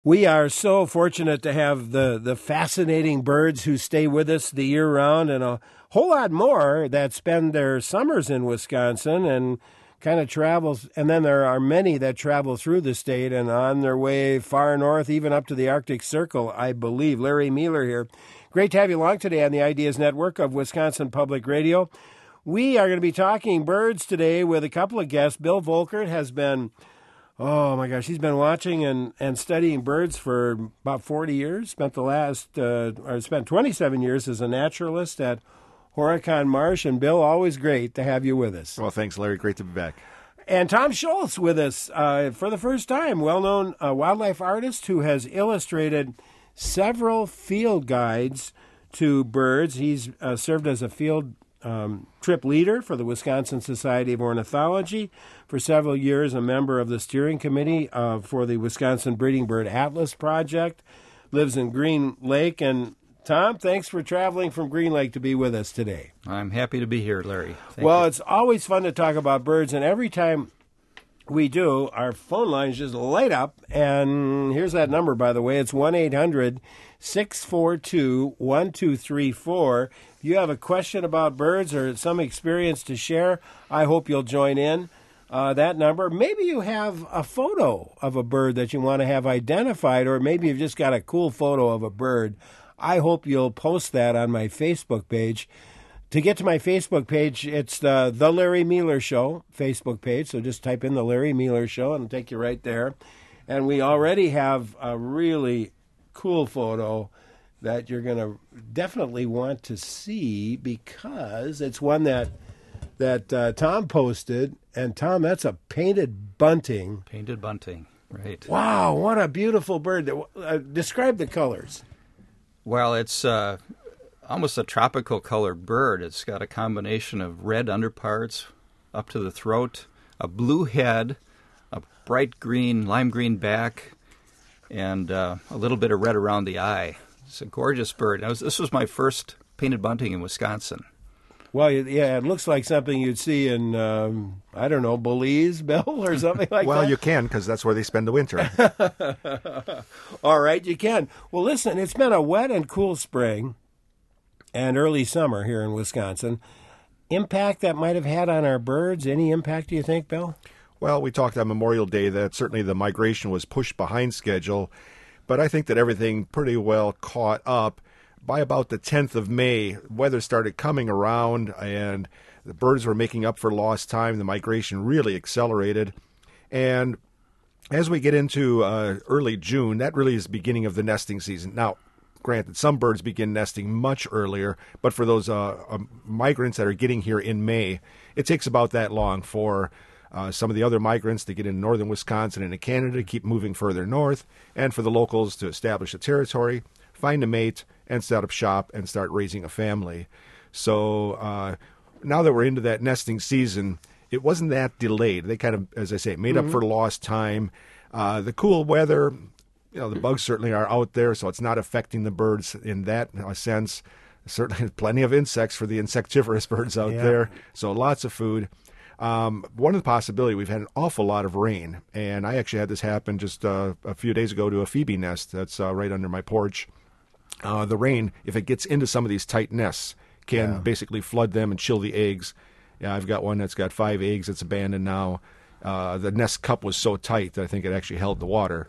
We are so fortunate to have the fascinating birds who stay with us the year round, and a whole lot more that spend their summers in Wisconsin and kind of travels. And then there are many that travel through the state and on their way far north, even up to the Arctic Circle, I believe. Larry Mueller here. Great to have you along today on the Ideas Network of Wisconsin Public Radio. We are going to be talking birds today with a couple of guests. Bill Volkert has been... Oh, my gosh, he's been watching and studying birds for about 40 years. Spent 27 years as a naturalist at Horicon Marsh. And, Bill, always great to have you with us. Well, thanks, Larry. Great to be back. And Tom Schultz with us for the first time, well-known wildlife artist who has illustrated several field guides to birds. He's served as a field trip leader for the Wisconsin Society of Ornithology. For several years, a member of the steering committee for the Wisconsin Breeding Bird Atlas Project. Lives in Green Lake. And Tom, thanks for traveling from Green Lake to be with us today. I'm happy to be here, Larry. Thank you. It's always fun to talk about birds, and every time we do, our phone lines just light up. And here's that number, by the way. It's 1-800-642-1234. If you have a question about birds or some experience to share, I hope you'll join in. That number. Maybe you have a photo of a bird that you want to have identified, or maybe you've just got a cool photo of a bird. I hope you'll post that on my Facebook page. To get to my Facebook page, it's the Larry Mueller Show Facebook page. So just type in the Larry Mueller Show and it'll take you right there. And we already have a really cool photo that you're going to definitely want to see, because it's one that Tom posted. And, Tom, that's a painted bunting. Painted bunting, right. Wow, what a beautiful bird. Describe the colors. Well, it's almost a tropical colored bird. It's got a combination of red underparts up to the throat, a blue head, a bright green, lime green back, and a little bit of red around the eye. It's a gorgeous bird. This was my first painted bunting in Wisconsin. Well, yeah, it looks like something you'd see in, I don't know, Belize, Bill, or something like that. Well, you can, because that's where they spend the winter. All right, you can. Well, listen, it's been a wet and cool spring and early summer here in Wisconsin. Impact that might have had on our birds? Any impact, do you think, Bill? Well, we talked on Memorial Day that certainly the migration was pushed behind schedule, but I think that everything pretty well caught up. By about the 10th of May, weather started coming around, and the birds were making up for lost time. The migration really accelerated. And as we get into early June, that really is the beginning of the nesting season. Now, granted, some birds begin nesting much earlier, but for those migrants that are getting here in May, it takes about that long for some of the other migrants to get in northern Wisconsin and into Canada, to keep moving further north, and for the locals to establish a territory, find a mate, and set up shop and start raising a family. So now that we're into that nesting season, it wasn't that delayed. They kind of, as I say, made up for lost time. The cool weather, the bugs certainly are out there, so it's not affecting the birds in that sense. Certainly plenty of insects for the insectivorous birds out there, so lots of food. One of the possibilities, we've had an awful lot of rain, and I actually had this happen just a few days ago to a phoebe nest that's right under my porch. The rain, if it gets into some of these tight nests, can basically flood them and chill the eggs. Yeah, I've got one that's got 5 eggs. It's abandoned now. The nest cup was so tight that I think it actually held the water.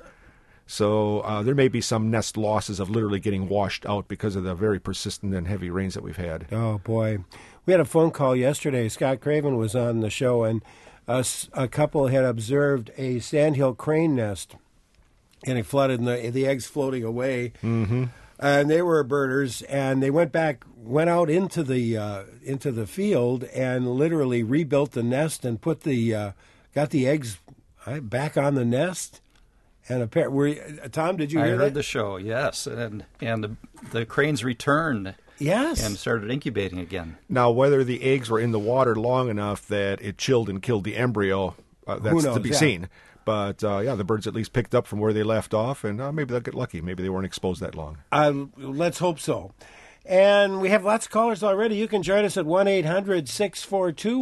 So there may be some nest losses of literally getting washed out because of the very persistent and heavy rains that we've had. Oh, boy. We had a phone call yesterday. Scott Craven was on the show, and a couple had observed a sandhill crane nest, and it flooded, and the eggs floating away. Mm-hmm. And they were birders, and they went out into the field and literally rebuilt the nest and got the eggs back on the nest. And Tom, did you hear that? I heard the show, yes, and the cranes returned. Yes. And started incubating again. Now, whether the eggs were in the water long enough that it chilled and killed the embryo, that's to be seen. But, the birds at least picked up from where they left off, and maybe they'll get lucky. Maybe they weren't exposed that long. Let's hope so. And we have lots of callers already. You can join us at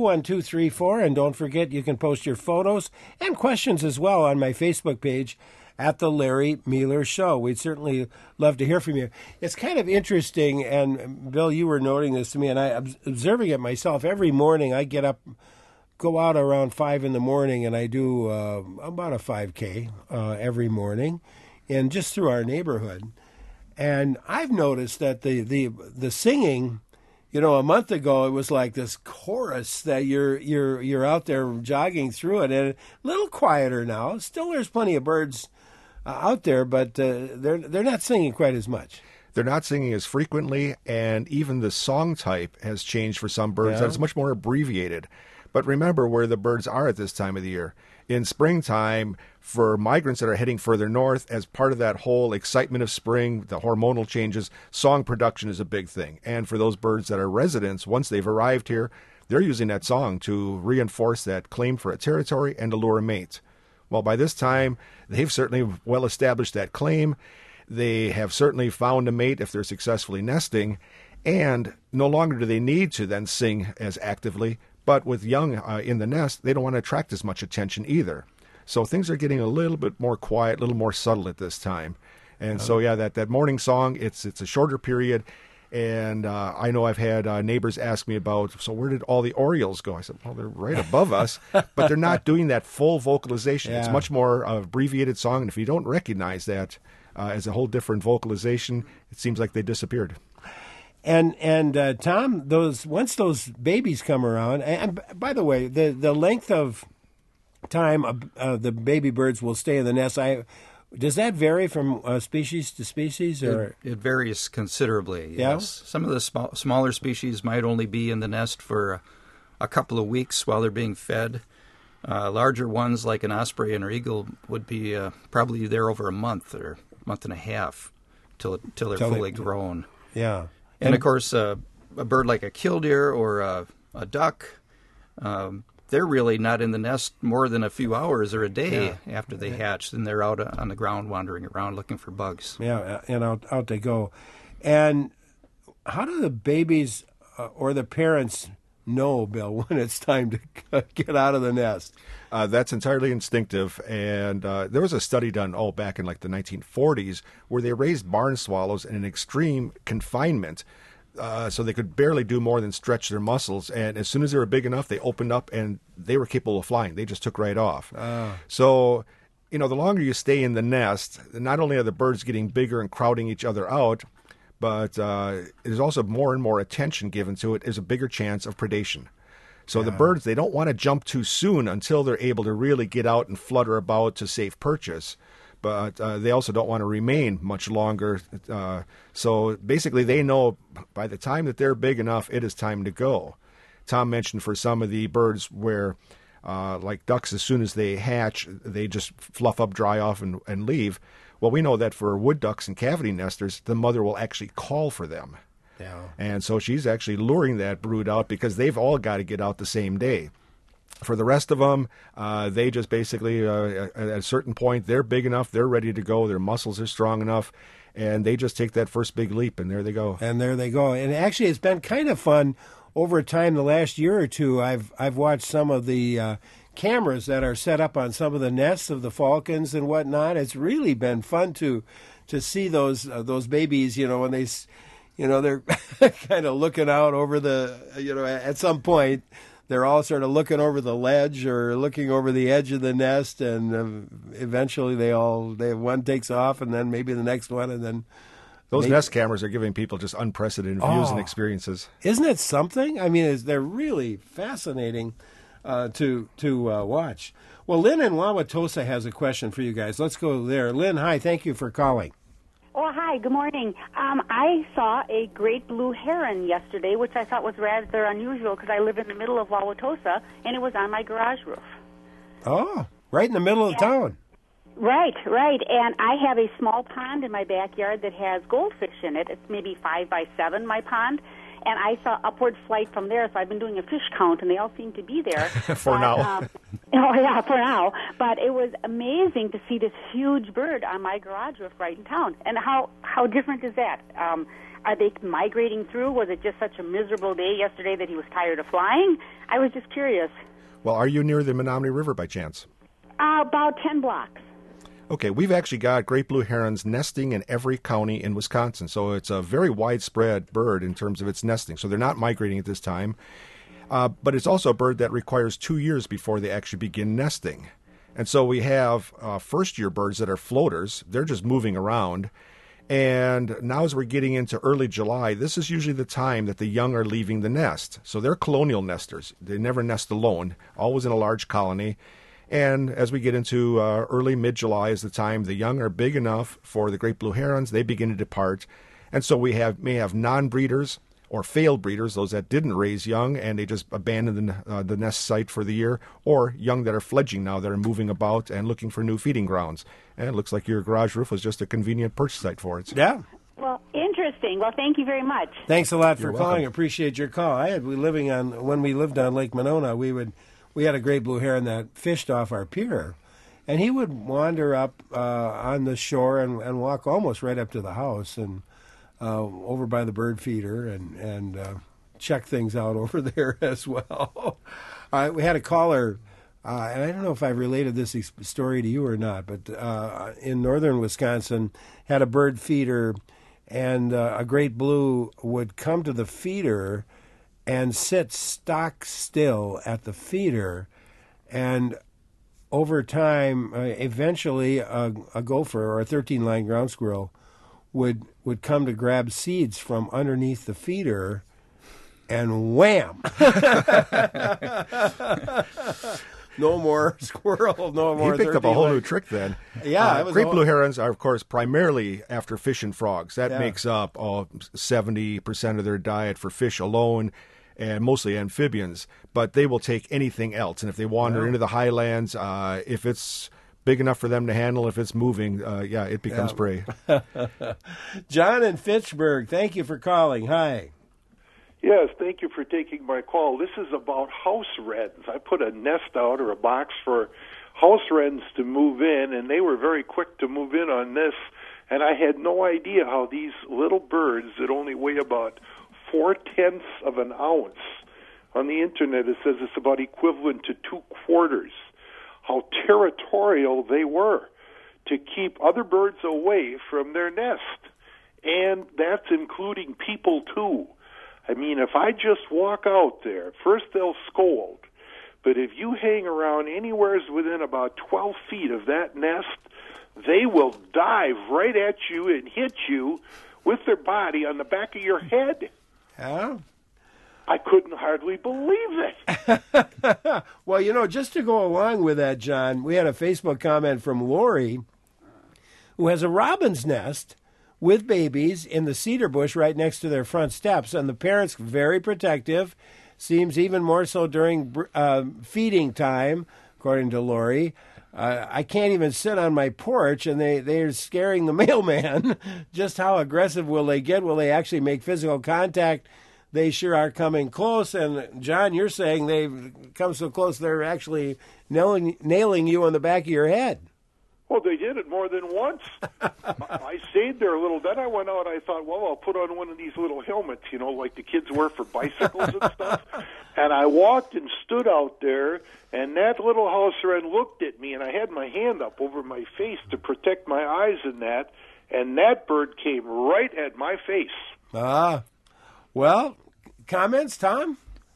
1-800-642-1234. And don't forget, you can post your photos and questions as well on my Facebook page at the Larry Mueller Show. We'd certainly love to hear from you. It's kind of interesting, and Bill, you were noting this to me, and I'm observing it myself. Every morning I get up, go out around 5 in the morning, and I do about a 5K every morning, and just through our neighborhood. And I've noticed that the singing, a month ago it was like this chorus that you're out there jogging through it, and a little quieter now. Still, there's plenty of birds out there, but they're not singing quite as much. They're not singing as frequently, and even the song type has changed for some birds. Yeah. It's much more abbreviated. But remember where the birds are at this time of the year. In springtime, for migrants that are heading further north, as part of that whole excitement of spring, the hormonal changes, song production is a big thing. And for those birds that are residents, once they've arrived here, they're using that song to reinforce that claim for a territory and to lure a mate. Well, by this time, they've certainly well established that claim. They have certainly found a mate if they're successfully nesting, and no longer do they need to then sing as actively. But with young in the nest, they don't want to attract as much attention either. So things are getting a little bit more quiet, a little more subtle at this time. And so, yeah, that morning song, it's a shorter period. And I know I've had neighbors ask me about, so where did all the orioles go? I said, well, they're right above us, but they're not doing that full vocalization. Yeah. It's much more abbreviated song. And if you don't recognize that as a whole different vocalization, it seems like they disappeared. And Tom, once those babies come around, and by the way, the length of time the baby birds will stay in the nest, does that vary from species to species, or it varies considerably? Yeah? Yes, some of the smaller species might only be in the nest for a couple of weeks while they're being fed. Larger ones like an osprey and an eagle would be probably there over a month or month and a half till they're fully grown. Yeah. And of course, a bird like a killdeer or a duck, they're really not in the nest more than a few hours or a day after they hatch. Then they're out on the ground wandering around looking for bugs. Yeah, and out they go. And how do the babies or the parents know, Bill, when it's time to get out of the nest? That's entirely instinctive, and there was a study done back in like the 1940s where they raised barn swallows in an extreme confinement, so they could barely do more than stretch their muscles. And as soon as they were big enough, they opened up and they were capable of flying. They just took right off. So, the longer you stay in the nest, not only are the birds getting bigger and crowding each other out, but there's also more and more attention given to it. There's a bigger chance of predation. So the birds, they don't want to jump too soon until they're able to really get out and flutter about to safe purchase. But they also don't want to remain much longer. So basically they know by the time that they're big enough, it is time to go. Tom mentioned for some of the birds where, like ducks, as soon as they hatch, they just fluff up, dry off, and leave. Well, we know that for wood ducks and cavity nesters, the mother will actually call for them. Yeah. And so she's actually luring that brood out because they've all got to get out the same day. For the rest of them, they just basically, at a certain point, they're big enough, they're ready to go, their muscles are strong enough, and they just take that first big leap, and there they go. And there they go. And actually, it's been kind of fun over time. The last year or two, I've watched some of the cameras that are set up on some of the nests of the falcons and whatnot. It's really been fun to see those babies, when they, they're kind of looking out over at some point, they're all sort of looking over the ledge or looking over the edge of the nest, and eventually one takes off, and then maybe the next one, and then those nest cameras are giving people just unprecedented views and experiences. Isn't it something? I mean, they're really fascinating to watch. Well, Lynn in Wauwatosa has a question for you guys. Let's go there. Lynn, hi. Thank you for calling. Oh, hi. Good morning. I saw a great blue heron yesterday, which I thought was rather unusual because I live in the middle of Wauwatosa, and it was on my garage roof. Oh, right in the middle of town. Right. And I have a small pond in my backyard that has goldfish in it. It's maybe 5 by 7, my pond. And I saw upward flight from there, so I've been doing a fish count, and they all seem to be there. For now. For now. But it was amazing to see this huge bird on my garage roof right in town. And how different is that? Are they migrating through? Was it just such a miserable day yesterday that he was tired of flying? I was just curious. Well, are you near the Menominee River by chance? About 10 blocks. Okay, we've actually got great blue herons nesting in every county in Wisconsin, so it's a very widespread bird in terms of its nesting. So they're not migrating at this time, but it's also a bird that requires 2 years before they actually begin nesting. And so we have first-year birds that are floaters. They're just moving around. And now as we're getting into early July, this is usually the time that the young are leaving the nest. So they're colonial nesters. They never nest alone, always in a large colony. And as we get into early mid-July is the time the young are big enough for the great blue herons. They begin to depart. And so we may have non-breeders or failed breeders, those that didn't raise young and they just abandoned the nest site for the year, or young that are fledging now that are moving about and looking for new feeding grounds. And it looks like your garage roof was just a convenient perch site for it. Yeah. Well, interesting. Well, thank you very much. Thanks a lot for You're calling. welcome. Appreciate your call. When we lived on Lake Monona, we had a great blue heron that fished off our pier, and he would wander up on the shore and walk almost right up to the house and over by the bird feeder and check things out over there as well. We had a caller, and I don't know if I've related this story to you or not, but in northern Wisconsin, had a bird feeder, and a great blue would come to the feeder and sit stock still at the feeder, and over time, eventually a gopher or a 13-line ground squirrel would come to grab seeds from underneath the feeder, and wham! No more squirrel, no more. He picked up a whole new trick then. Yeah, great blue herons are, of course, primarily after fish and frogs. That makes up 70% of their diet for fish alone, and mostly amphibians. But they will take anything else, and if they wander into the highlands, if it's big enough for them to handle, if it's moving, it becomes prey. John in Fitchburg, thank you for calling. Hi. Yes, thank you for taking my call. This is about house wrens. I put a nest out or a box for house wrens to move in, and they were very quick to move in on this, and I had no idea how these little birds that only weigh about 0.4 of an ounce, on the internet it says it's about equivalent to 2 quarters, how territorial they were to keep other birds away from their nest. And that's including people too. I mean, if I just walk out there, first they'll scold, but if you hang around anywhere within about 12 feet of that nest, they will dive right at you and hit you with their body on the back of your head. Yeah. I couldn't hardly believe it. Well, just to go along with that, John, we had a Facebook comment from Lori, who has a robin's nest with babies in the cedar bush right next to their front steps, and the parents very protective, seems even more so during feeding time, according to Lori. I can't even sit on my porch, and they're scaring the mailman. Just how aggressive will they get? Will they actually make physical contact? They sure are coming close. And, John, you're saying they've come so close they're actually nailing you on the back of your head. Well, they did it more than once. I stayed there a little. Then I went out. I thought, well, I'll put on one of these little helmets, like the kids wear for bicycles and stuff. And I walked and stood out there, and that little house wren looked at me, and I had my hand up over my face to protect my eyes and that bird came right at my face. Well, comments, Tom?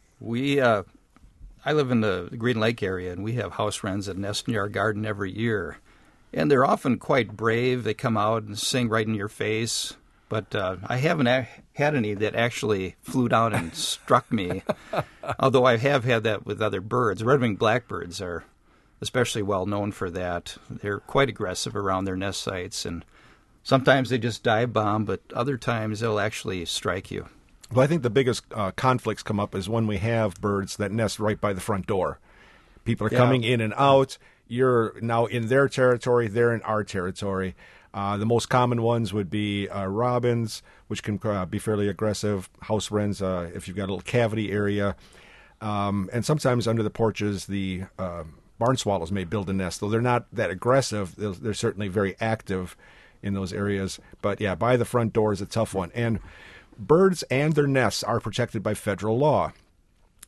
I live in the Green Lake area, and we have house wrens that nest near our garden every year. And they're often quite brave. They come out and sing right in your face. But I haven't had any that actually flew down and struck me, although I have had that with other birds. Red-winged blackbirds are especially well known for that. They're quite aggressive around their nest sites, and sometimes they just dive bomb, but other times they'll actually strike you. Well, I think the biggest conflicts come up is when we have birds that nest right by the front door. People are coming in and out. You're now in their territory. They're in our territory. The most common ones would be robins, which can be fairly aggressive, house wrens if you've got a little cavity area. And sometimes under the porches, the barn swallows may build a nest. Though they're not that aggressive, they're certainly very active in those areas. But, by the front door is a tough one. And birds and their nests are protected by federal law.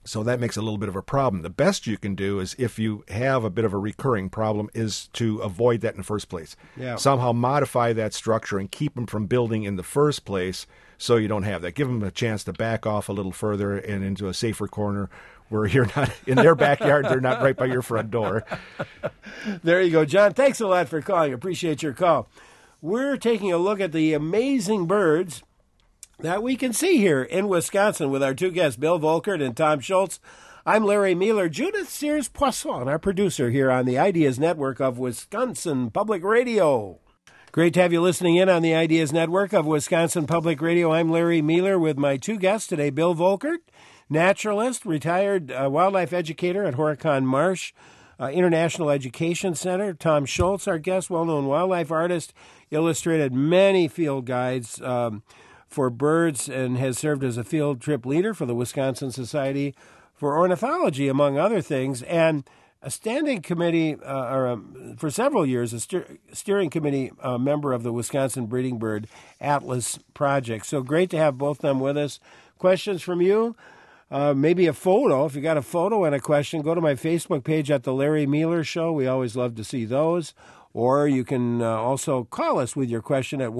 So that makes a little bit of a problem. The best you can do is, if you have a bit of a recurring problem, is to avoid that in the first place. Yeah. Somehow modify that structure and keep them from building in the first place so you don't have that. Give them a chance to back off a little further and into a safer corner where you're not in their backyard, they're not right by your front door. There you go, John. Thanks a lot for calling. Appreciate your call. We're taking a look at the amazing birds that we can see here in Wisconsin with our two guests, Bill Volkert and Tom Schultz. I'm Larry Mueller. Judith Sears-Poisson, our producer here on the Ideas Network of Wisconsin Public Radio. Great to have you listening in on the Ideas Network of Wisconsin Public Radio. I'm Larry Mueller with my two guests today, Bill Volkert, naturalist, retired wildlife educator at Horicon Marsh International Education Center. Tom Schultz, our guest, well-known wildlife artist, illustrated many field guides for birds and has served as a field trip leader for the Wisconsin Society for Ornithology, among other things, and a standing committee, for several years, a steering committee member of the Wisconsin Breeding Bird Atlas Project. So great to have both of them with us. Questions from you? Maybe a photo. If you got a photo and a question, go to my Facebook page at The Larry Mueller Show. We always love to see those. Or you can also call us with your question at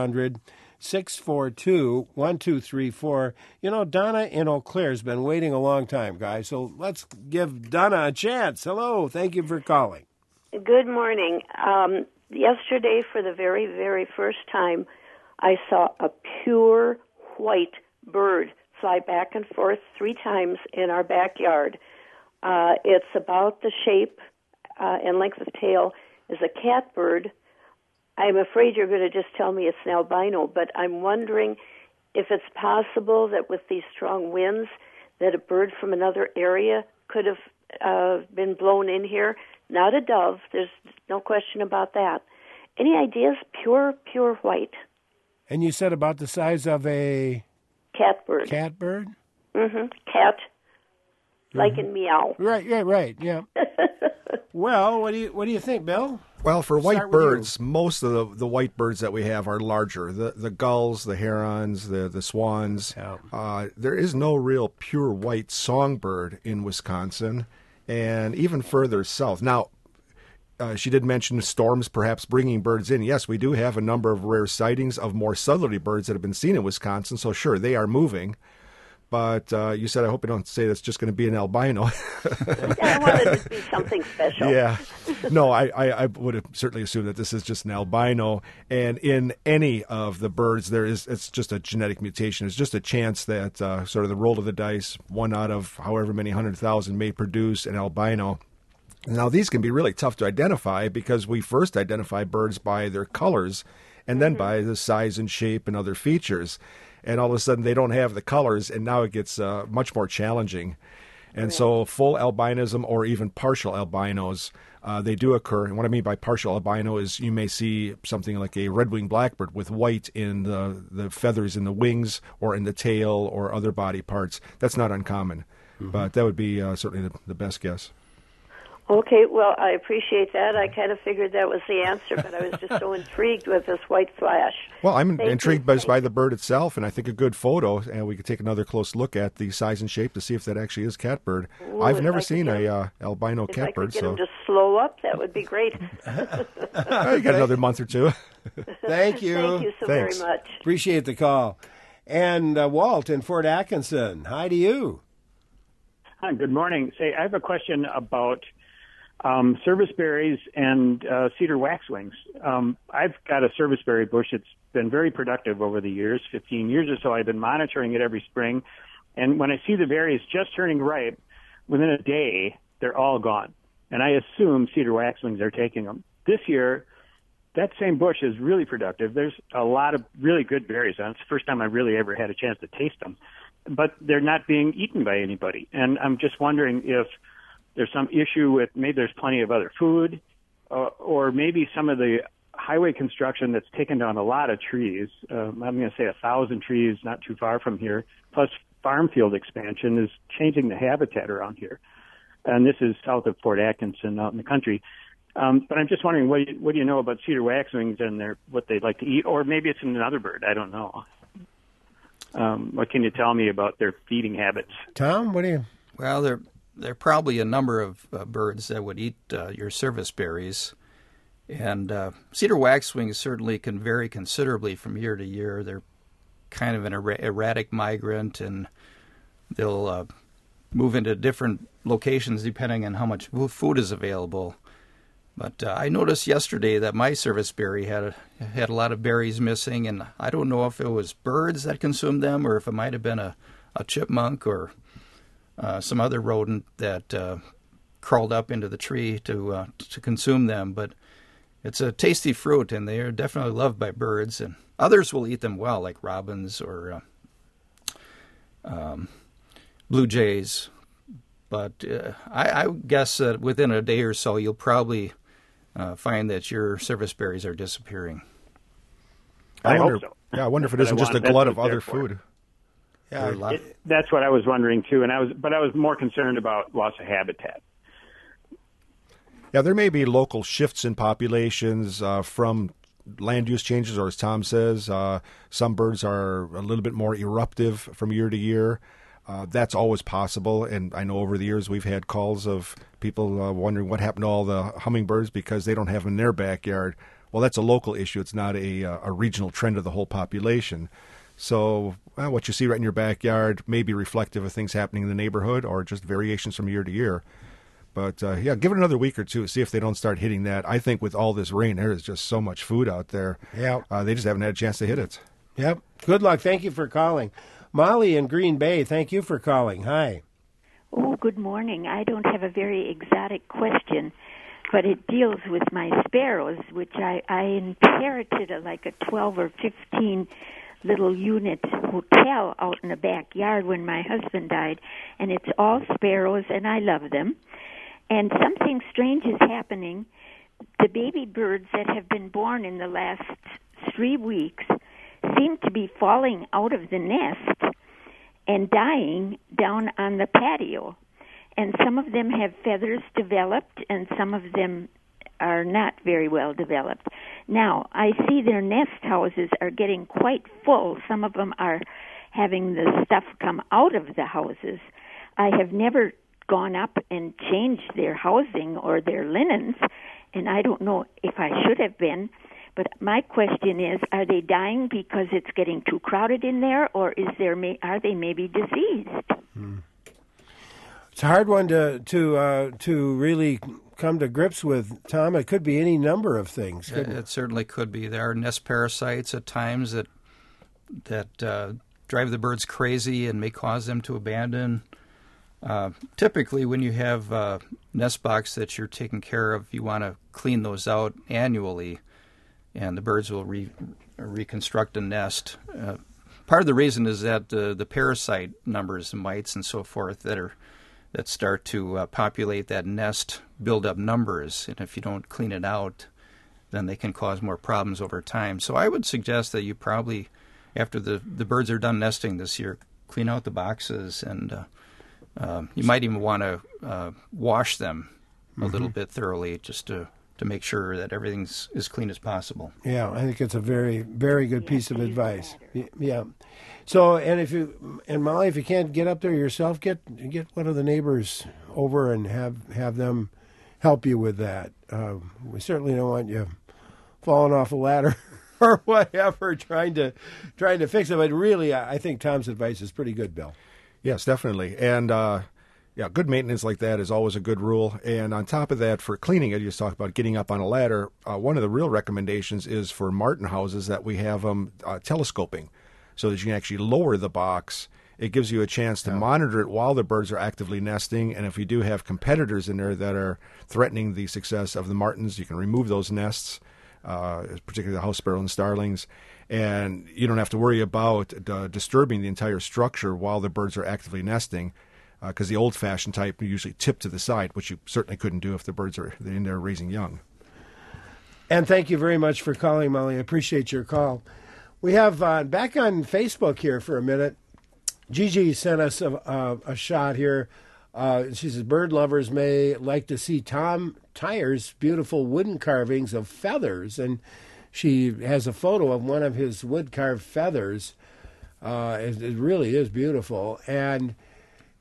1-800-642-1234. You know, Donna in Eau Claire has been waiting a long time, guys. So let's give Donna a chance. Hello. Thank you for calling. Good morning. Yesterday, for the very, very first time, I saw a pure white bird fly back and forth 3 times in our backyard. It's about the shape and length of tail as a catbird. I'm afraid you're going to just tell me it's an albino, but I'm wondering if it's possible that with these strong winds that a bird from another area could have been blown in here. Not a dove. There's no question about that. Any ideas? Pure white. And you said about the size of a... Catbird. Catbird? Mm-hmm. Cat. Like in meow. Right, yeah. Well, what do you think, Bill? Well, for Start white with birds, most of the white birds that we have are larger. The gulls, the herons, the swans. Yeah. There is no real pure white songbird in Wisconsin, and even further south. Now, she did mention storms perhaps bringing birds in. Yes, we do have a number of rare sightings of more southerly birds that have been seen in Wisconsin, so sure, they are moving. But you said, I hope you don't say that's just going to be an albino. I wanted it to be something special. Yeah. No, I would have certainly assumed that this is just an albino. And in any of the birds, it's just a genetic mutation. It's just a chance that sort of the roll of the dice, 1 out of however many 100,000 may produce an albino. Now, these can be really tough to identify because we first identify birds by their colors and then by the size and shape and other features. And all of a sudden they don't have the colors, and now it gets much more challenging. And so full albinism or even partial albinos, they do occur. And what I mean by partial albino is you may see something like a red-winged blackbird with white in the feathers in the wings or in the tail or other body parts. That's not uncommon, but that would be certainly the best guess. Okay, well, I appreciate that. I kind of figured that was the answer, but I was just so intrigued with this white flash. Well, I'm intrigued by the bird itself, and I think a good photo, and we could take another close look at the size and shape to see if that actually is catbird. Ooh, I've never seen a albino catbird. If I could get him to slow up, that would be great. You got another month or two. Thank you. Thank you so Thanks. very much. Appreciate the call. And Walt in Fort Atkinson, hi to you. Hi, good morning. Say, I have a question about serviceberries and cedar waxwings. I've got a serviceberry bush that's been very productive over the years, 15 years or so. I've been monitoring it every spring. And when I see the berries just turning ripe, within a day, they're all gone. And I assume cedar waxwings are taking them. This year, that same bush is really productive. There's a lot of really good berries on it. It's the first time I really ever had a chance to taste them. But they're not being eaten by anybody. And I'm just wondering if there's some issue with maybe there's plenty of other food, or maybe some of the highway construction that's taken down a lot of trees. I'm going to say 1,000 trees not too far from here, plus farm field expansion is changing the habitat around here. And this is south of Fort Atkinson out in the country. But I'm just wondering, what do you know about cedar waxwings and what they'd like to eat? Or maybe it's another bird. I don't know. What can you tell me about their feeding habits? Tom, what do you... Well, there are probably a number of birds that would eat your service berries. And cedar waxwings certainly can vary considerably from year to year. They're kind of an erratic migrant, and they'll move into different locations depending on how much food is available. But I noticed yesterday that my serviceberry had a lot of berries missing, and I don't know if it was birds that consumed them or if it might have been a chipmunk or some other rodent that crawled up into the tree to consume them. But it's a tasty fruit, and they are definitely loved by birds, and others will eat them well, like robins or blue jays. But I guess that within a day or so, you'll probably find that your service berries are disappearing. I hope so. Yeah, I wonder if it isn't just a glut of other food. Yeah, that's what I was wondering too, and I was more concerned about loss of habitat. Yeah, there may be local shifts in populations from land use changes, or as Tom says, some birds are a little bit more eruptive from year to year. That's always possible, and I know over the years we've had calls of people wondering what happened to all the hummingbirds because they don't have them in their backyard. Well, that's a local issue. It's not a regional trend of the whole population. So what you see right in your backyard may be reflective of things happening in the neighborhood or just variations from year to year. But, give it another week or two, see if they don't start hitting that. I think with all this rain, there is just so much food out there. Yeah. They just haven't had a chance to hit it. Yep. Good luck. Thank you for calling. Molly in Green Bay, thank you for calling. Hi. Oh, good morning. I don't have a very exotic question, but it deals with my sparrows, which I inherited like a 12 or 15 little unit hotel out in the backyard when my husband died, and it's all sparrows, and I love them. And something strange is happening. The baby birds that have been born in the last 3 weeks seem to be falling out of the nest and dying down on the patio. And some of them have feathers developed, and some of them are not very well developed. Now, I see their nest houses are getting quite full. Some of them are having the stuff come out of the houses. I have never gone up and changed their housing or their linens, and I don't know if I should have been. But my question is, are they dying because it's getting too crowded in there, or are they maybe diseased? It's a hard one to really come to grips with, Tom. It could be any number of things. It certainly could be. There are nest parasites at times that drive the birds crazy and may cause them to abandon. Typically, when you have nest box that you're taking care of, you want to clean those out annually, and the birds will reconstruct a nest. Part of the reason is that the parasite numbers, mites and so forth, that start to populate that nest build up numbers, and if you don't clean it out, then they can cause more problems over time. So I would suggest that you probably, after the birds are done nesting this year, clean out the boxes, and you might even want to wash them a little bit thoroughly just to make sure that everything's as clean as possible. Yeah, I think it's a very, very good piece of advice. Yeah. So, and Molly, if you can't get up there yourself, get one of the neighbors over and have them help you with that. We certainly don't want you falling off a ladder or whatever, trying to fix it. But really, I think Tom's advice is pretty good, Bill. Yes, definitely. And good maintenance like that is always a good rule. And on top of that, for cleaning it, you just talked about getting up on a ladder. One of the real recommendations is for martin houses that we have them telescoping, so that you can actually lower the box. It gives you a chance to monitor it while the birds are actively nesting. And if you do have competitors in there that are threatening the success of the martins, you can remove those nests, particularly the house sparrow and starlings. And you don't have to worry about disturbing the entire structure while the birds are actively nesting, because the old-fashioned type usually tip to the side, which you certainly couldn't do if the birds are in there raising young. And thank you very much for calling, Molly. I appreciate your call. We have, back on Facebook here for a minute, Gigi sent us a shot here. She says, bird lovers may like to see Tom Tyer's beautiful wooden carvings of feathers. And she has a photo of one of his wood-carved feathers. It really is beautiful. And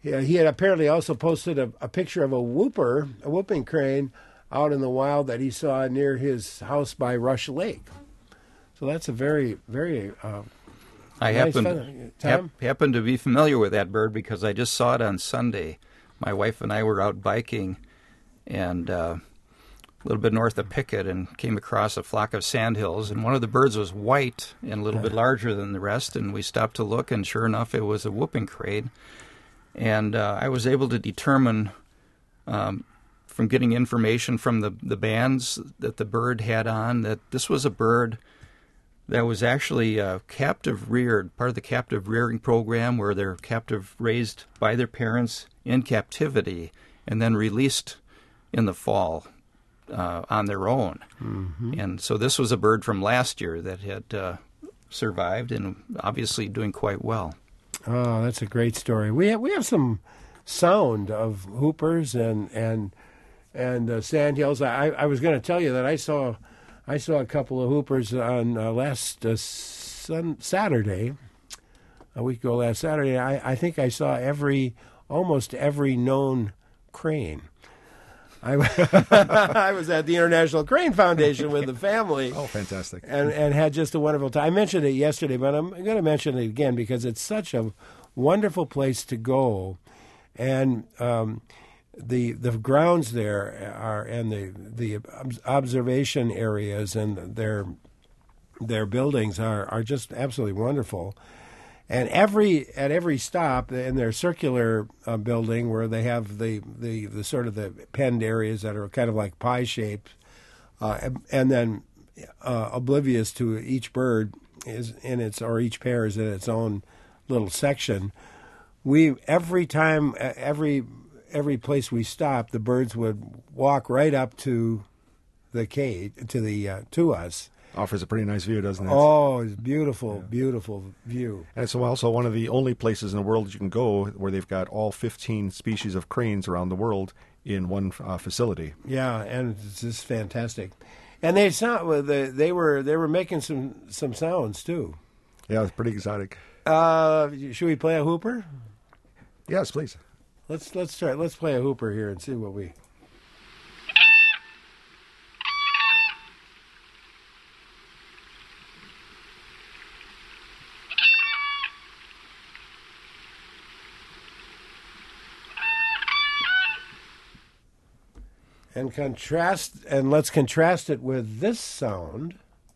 he had apparently also posted a picture of a whooping crane, out in the wild that he saw near his house by Rush Lake. So that's a very, very I nice happen to be familiar with that bird because I just saw it on Sunday. My wife and I were out biking and a little bit north of Pickett and came across a flock of sandhills, and one of the birds was white and a little bit larger than the rest, and we stopped to look, and sure enough, it was a whooping crane. And I was able to determine from getting information from the bands that the bird had on that this was a bird that was actually captive reared, part of the captive rearing program where they're captive raised by their parents in captivity and then released in the fall on their own. Mm-hmm. And so this was a bird from last year that had survived and obviously doing quite well. Oh, that's a great story. We have some sound of hoopers and sandhills. I was going to tell you that I saw a couple of hoopers on last Saturday, a week ago last Saturday. I think I saw almost every known crane. I was at the International Crane Foundation with the family. Oh, fantastic. And had just a wonderful time. I mentioned it yesterday, but I'm going to mention it again because it's such a wonderful place to go. And the grounds there are, and the observation areas and their buildings are just absolutely wonderful. And at every stop in their circular building, where they have the sort of the penned areas that are kind of like pie shaped, and then oblivious to each bird each pair is in its own little section. Every place we stopped, the birds would walk right up to the cage to us. Offers a pretty nice view, doesn't it? Oh, it's beautiful, beautiful view. And it's also one of the only places in the world you can go where they've got all 15 species of cranes around the world in one facility. Yeah, and it's just fantastic. And they were making some sounds too. Yeah, it's pretty exotic. Should we play a hooper? Yes, please. Let's try. Let's play a hooper here and see what we. And let's contrast it with this sound.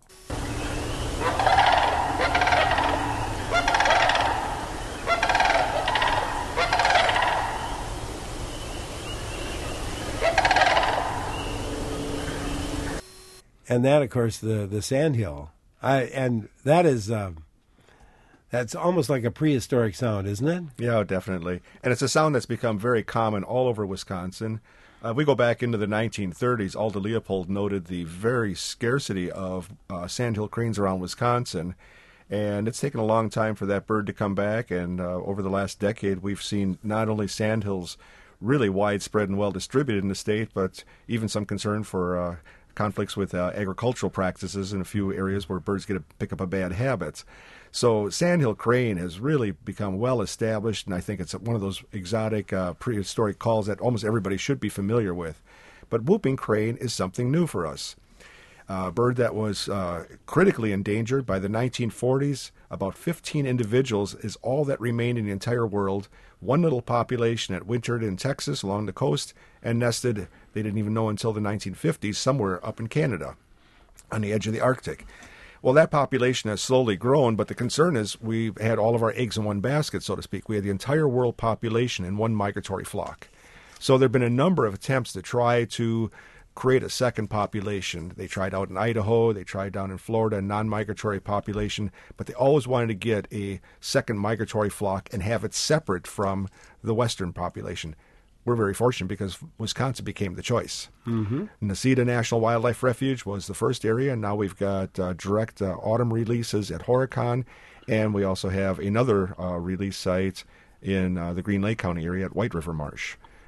And that, of course, the sandhill. And that is that's almost like a prehistoric sound, isn't it? Yeah, definitely. And it's a sound that's become very common all over Wisconsin. We go back into the 1930s. Alda Leopold noted the very scarcity of sandhill cranes around Wisconsin, and it's taken a long time for that bird to come back. And over the last decade, we've seen not only sandhills really widespread and well distributed in the state, but even some concern for conflicts with agricultural practices in a few areas where birds get to pick up a bad habit. So sandhill crane has really become well established, and I think it's one of those exotic prehistoric calls that almost everybody should be familiar with. But whooping crane is something new for us. A bird that was critically endangered by the 1940s. About 15 individuals is all that remained in the entire world. One little population that wintered in Texas along the coast and nested, they didn't even know until the 1950s, somewhere up in Canada on the edge of the Arctic. Well, that population has slowly grown, but the concern is we've had all of our eggs in one basket, so to speak. We had the entire world population in one migratory flock. So there have been a number of attempts to try to create a second population. They tried out in Idaho, they tried down in Florida, a non-migratory population, but they always wanted to get a second migratory flock and have it separate from the western population. We're very fortunate because Wisconsin became the choice. Mm-hmm. Necedah National Wildlife Refuge was the first area, and now we've got direct autumn releases at Horicon, and we also have another release site in the Green Lake County area at White River Marsh.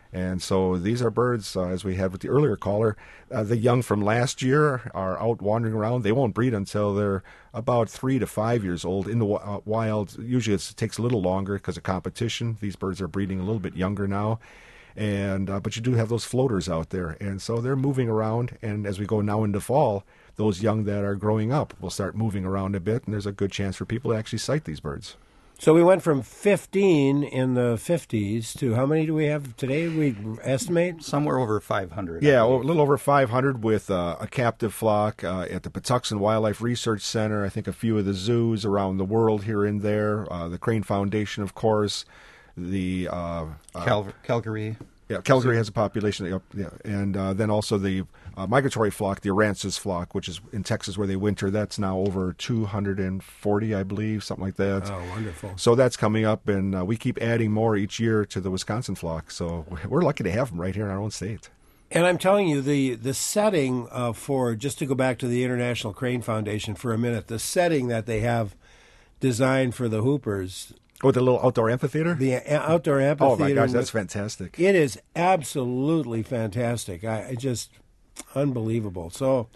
And so these are birds, as we had with the earlier caller, the young from last year are out wandering around. They won't breed until they're about 3 to 5 years old. In the wild, usually it takes a little longer because of competition. These birds are breeding a little bit younger now. And but you do have those floaters out there. And so they're moving around. And as we go now into fall, those young that are growing up will start moving around a bit. And there's a good chance for people to actually sight these birds. So we went from 15 in the 50s to how many do we have today? We estimate Somewhere over 500. Yeah, a little over 500 with a captive flock at the Patuxent Wildlife Research Center. I think a few of the zoos around the world here and there. The Crane Foundation, of course. The Calgary. Yeah, Calgary has a population, and then also the migratory flock, the Aransas flock, which is in Texas where they winter. That's now over 240, I believe, something like that. Oh, wonderful. So that's coming up, and we keep adding more each year to the Wisconsin flock. So we're lucky to have them right here in our own state. And I'm telling you, the setting for, just to go back to the International Crane Foundation for a minute, the setting that they have designed for the Hoopers. Oh, the little outdoor amphitheater? The outdoor amphitheater. Oh, my gosh, that's fantastic. It is absolutely fantastic. I just unbelievable. So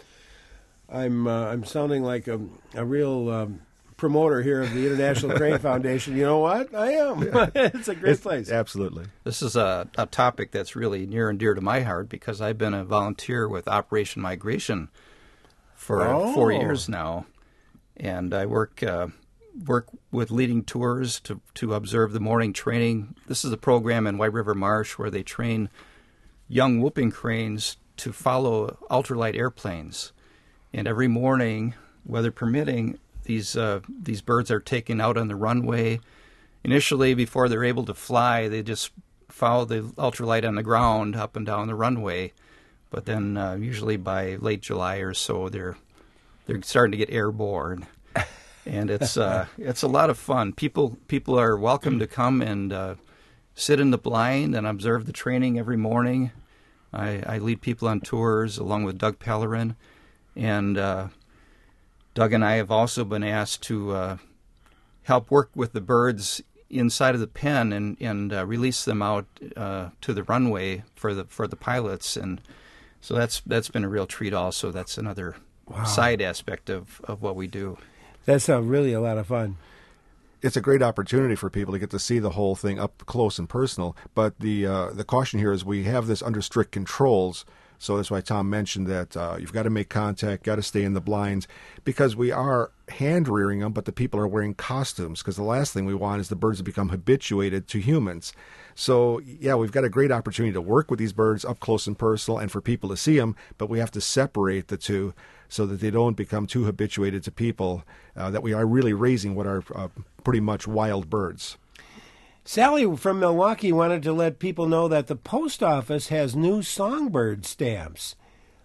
I'm sounding like a real promoter here of the International Crane Foundation. You know what? I am. It's a great place. Absolutely. This is a topic that's really near and dear to my heart because I've been a volunteer with Operation Migration for 4 years now. And I work with leading tours to observe the morning training. This is a program in White River Marsh where they train young whooping cranes to follow ultralight airplanes. And every morning, weather permitting, these birds are taken out on the runway. Initially, before they're able to fly, they just follow the ultralight on the ground up and down the runway. But then usually by late July or so, they're starting to get airborne. And it's a lot of fun. People are welcome to come and sit in the blind and observe the training every morning. I lead people on tours along with Doug Pellerin, and Doug and I have also been asked to help work with the birds inside of the pen and release them out to the runway for the pilots, and so that's been a real treat. Also, that's another side aspect of what we do. That's really a lot of fun. It's a great opportunity for people to get to see the whole thing up close and personal. But the caution here is we have this under strict controls. So that's why Tom mentioned that you've got to make contact, got to stay in the blinds, because we are hand rearing them, but the people are wearing costumes, because the last thing we want is the birds to become habituated to humans. So, yeah, we've got a great opportunity to work with these birds up close and personal and for people to see them, but we have to separate the two so that they don't become too habituated to people, that we are really raising what are pretty much wild birds. Sally from Milwaukee wanted to let people know that the post office has new songbird stamps.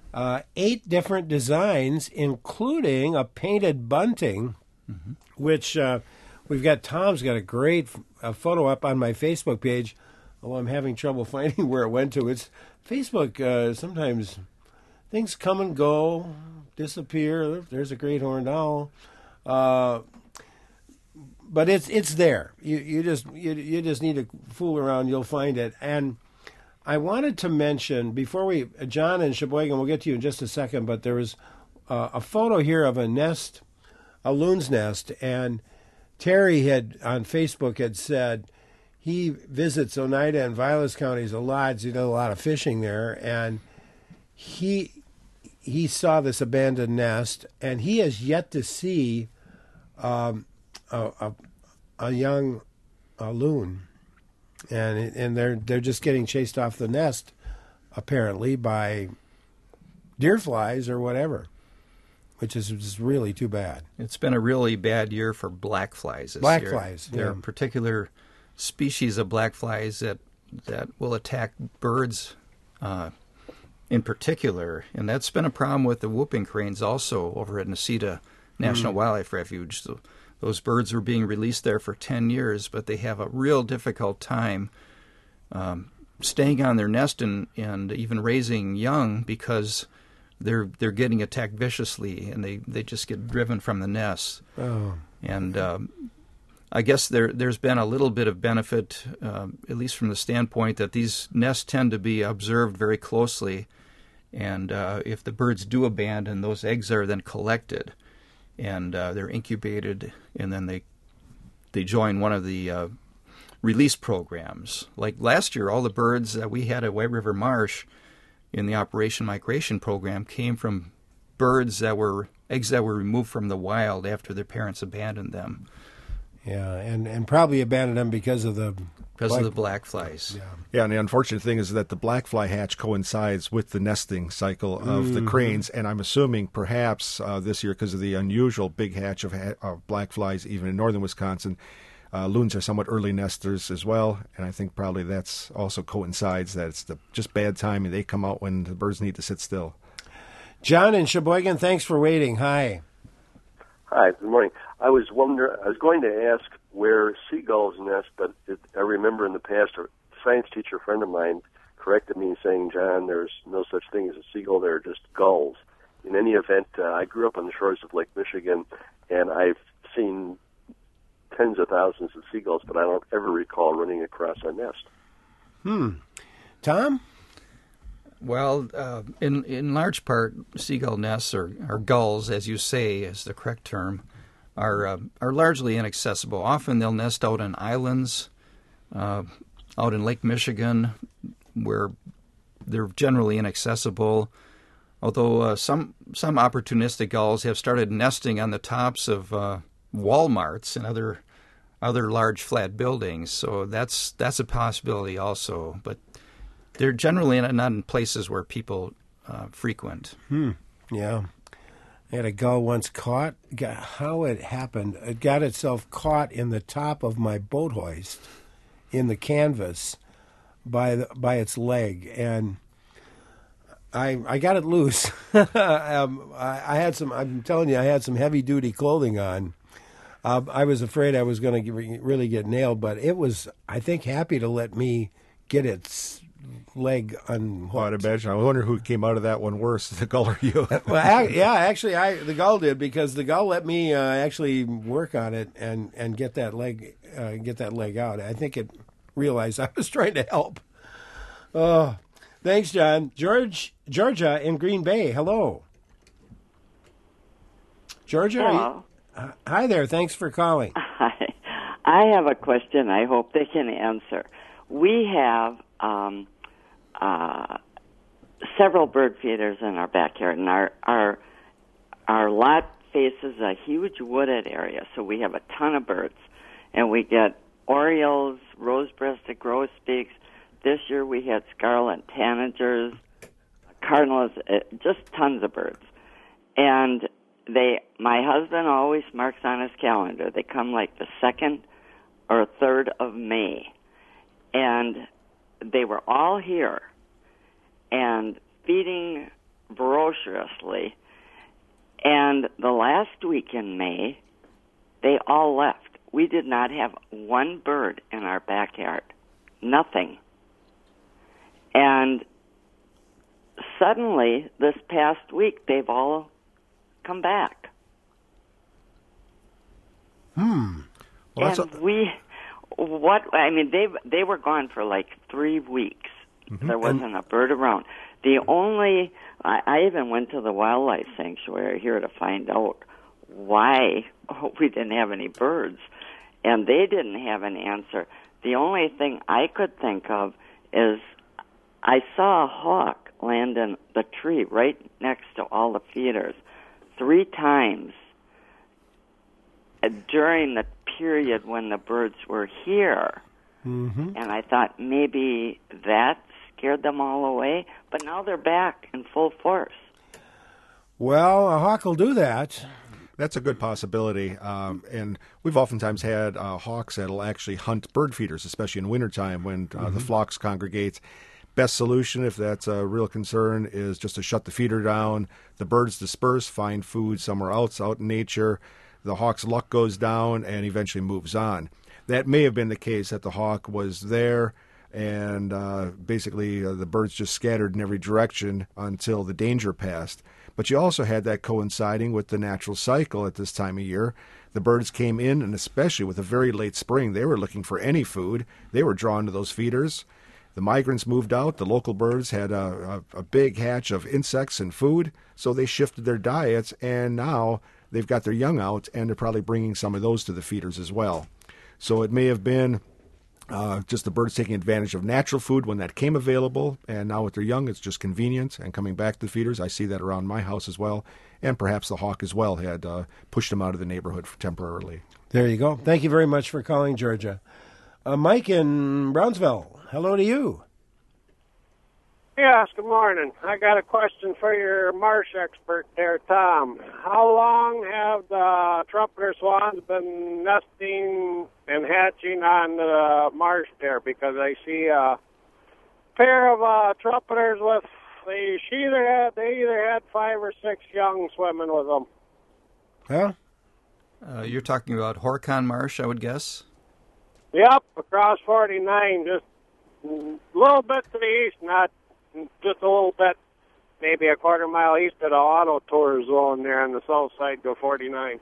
8 different designs, including a painted bunting, which we've got. Tom's got a great photo up on my Facebook page, although I'm having trouble finding where it went to. It's Facebook. Sometimes things come and go, disappear. There's a great horned owl. But it's there. You just need to fool around. You'll find it. And I wanted to mention before John and Sheboygan, we'll get to you in just a second. But there was a photo here of a nest, a loon's nest, and Terry had on Facebook had said he visits Oneida and Vilas counties a lot. He does a lot of fishing there, and he saw this abandoned nest, and he has yet to see a young loon, and they're just getting chased off the nest, apparently by deer flies or whatever, which is just really too bad. It's been a really bad year for black flies this year. Flies, There are particular species of black flies that will attack birds in particular, and that's been a problem with the whooping cranes also over at Necedah National Wildlife Refuge. So those birds were being released there for 10 years, but they have a real difficult time staying on their nest and even raising young because they're getting attacked viciously, and they just get driven from the nest. Oh. And I guess there's been a little bit of benefit, at least from the standpoint that these nests tend to be observed very closely, and if the birds do abandon, those eggs are then collected, and they're incubated, and then they join one of the release programs. Like last year, all the birds that we had at White River Marsh in the Operation Migration program came from birds that were eggs that were removed from the wild after their parents abandoned them. Yeah, and probably abandoned them because of the black flies. Yeah, and the unfortunate thing is that the black fly hatch coincides with the nesting cycle of the cranes, and I'm assuming perhaps this year, because of the unusual big hatch of black flies, even in northern Wisconsin, loons are somewhat early nesters as well, and I think probably that's also coincides that it's just bad timing. They come out when the birds need to sit still. John in Sheboygan, thanks for waiting. Hi. Hi, good morning. I was going to ask where seagulls nest, but I remember in the past a science teacher friend of mine corrected me saying, John, there's no such thing as a seagull, they're just gulls. In any event, I grew up on the shores of Lake Michigan, and I've seen tens of thousands of seagulls, but I don't ever recall running across a nest. Tom? Well, in large part, seagull nests, or gulls, as you say, is the correct term, are largely inaccessible. Often they'll nest out on islands, out in Lake Michigan, where they're generally inaccessible. Although some opportunistic gulls have started nesting on the tops of Walmarts and other large flat buildings, so that's a possibility also. But they're generally not in places where people frequent. Yeah. I had a gull once caught. How it happened, it got itself caught in the top of my boat hoist in the canvas by its leg, and I got it loose. I had some. I'm telling you, I had some heavy duty clothing on. I was afraid I was going to really get nailed, but it was, I think, happy to let me get its leg unhooked. Well, I'd imagine. I wonder who came out of that one worse, the gull or you. Well, actually, the gull did, because the gull let me actually work on it and get that leg out. I think it realized I was trying to help. Oh, thanks, John. Georgia in Green Bay. Hello, Georgia. Hello. Hi there. Thanks for calling. Hi. I have a question. I hope they can answer. We have several bird feeders in our backyard, and our lot faces a huge wooded area, so we have a ton of birds. And we get orioles, rose-breasted grosbeaks. This year we had scarlet tanagers, cardinals, just tons of birds. And my husband always marks on his calendar. They come like the 2nd or 3rd of May. And they were all here and feeding voraciously. And the last week in May, they all left. We did not have one bird in our backyard. Nothing. And suddenly, this past week, they've all come back. Well, and they were gone for like 3 weeks. Mm-hmm. There wasn't a bird around. I even went to the wildlife sanctuary here to find out why we didn't have any birds, and they didn't have an answer. The only thing I could think of is I saw a hawk land in the tree right next to all the feeders 3 times during the period when the birds were here. Mm-hmm. And I thought maybe that scared them all away, but now they're back in full force. Well, a hawk will do that. That's a good possibility. And we've oftentimes had hawks that'll actually hunt bird feeders, especially in wintertime when the flocks congregate. Best solution, if that's a real concern, is just to shut the feeder down. The birds disperse, find food somewhere else out in nature. The hawk's luck goes down and eventually moves on. That may have been the case, that the hawk was there and basically the birds just scattered in every direction until the danger passed. But you also had that coinciding with the natural cycle at this time of year. The birds came in, and especially with a very late spring, they were looking for any food. They were drawn to those feeders. The migrants moved out. The local birds had a big hatch of insects and food, so they shifted their diets, and now they've got their young out, and they're probably bringing some of those to the feeders as well. So it may have been just the birds taking advantage of natural food when that came available, and now with their young, it's just convenient and coming back to the feeders. I see that around my house as well, and perhaps the hawk as well had pushed them out of the neighborhood temporarily. There you go. Thank you very much for calling, Georgia. Mike in Brownsville, hello to you. Yes, good morning. I got a question for your marsh expert there, Tom. How long have the trumpeter swans been nesting and hatching on the marsh there? Because I see a pair of trumpeters with, they either had 5 or 6 young swimming with them. Huh? You're talking about Horicon Marsh, I would guess? Yep, across 49, just a little bit to the east, not just a little bit, maybe a quarter mile east of the auto tour zone there on the south side of 49.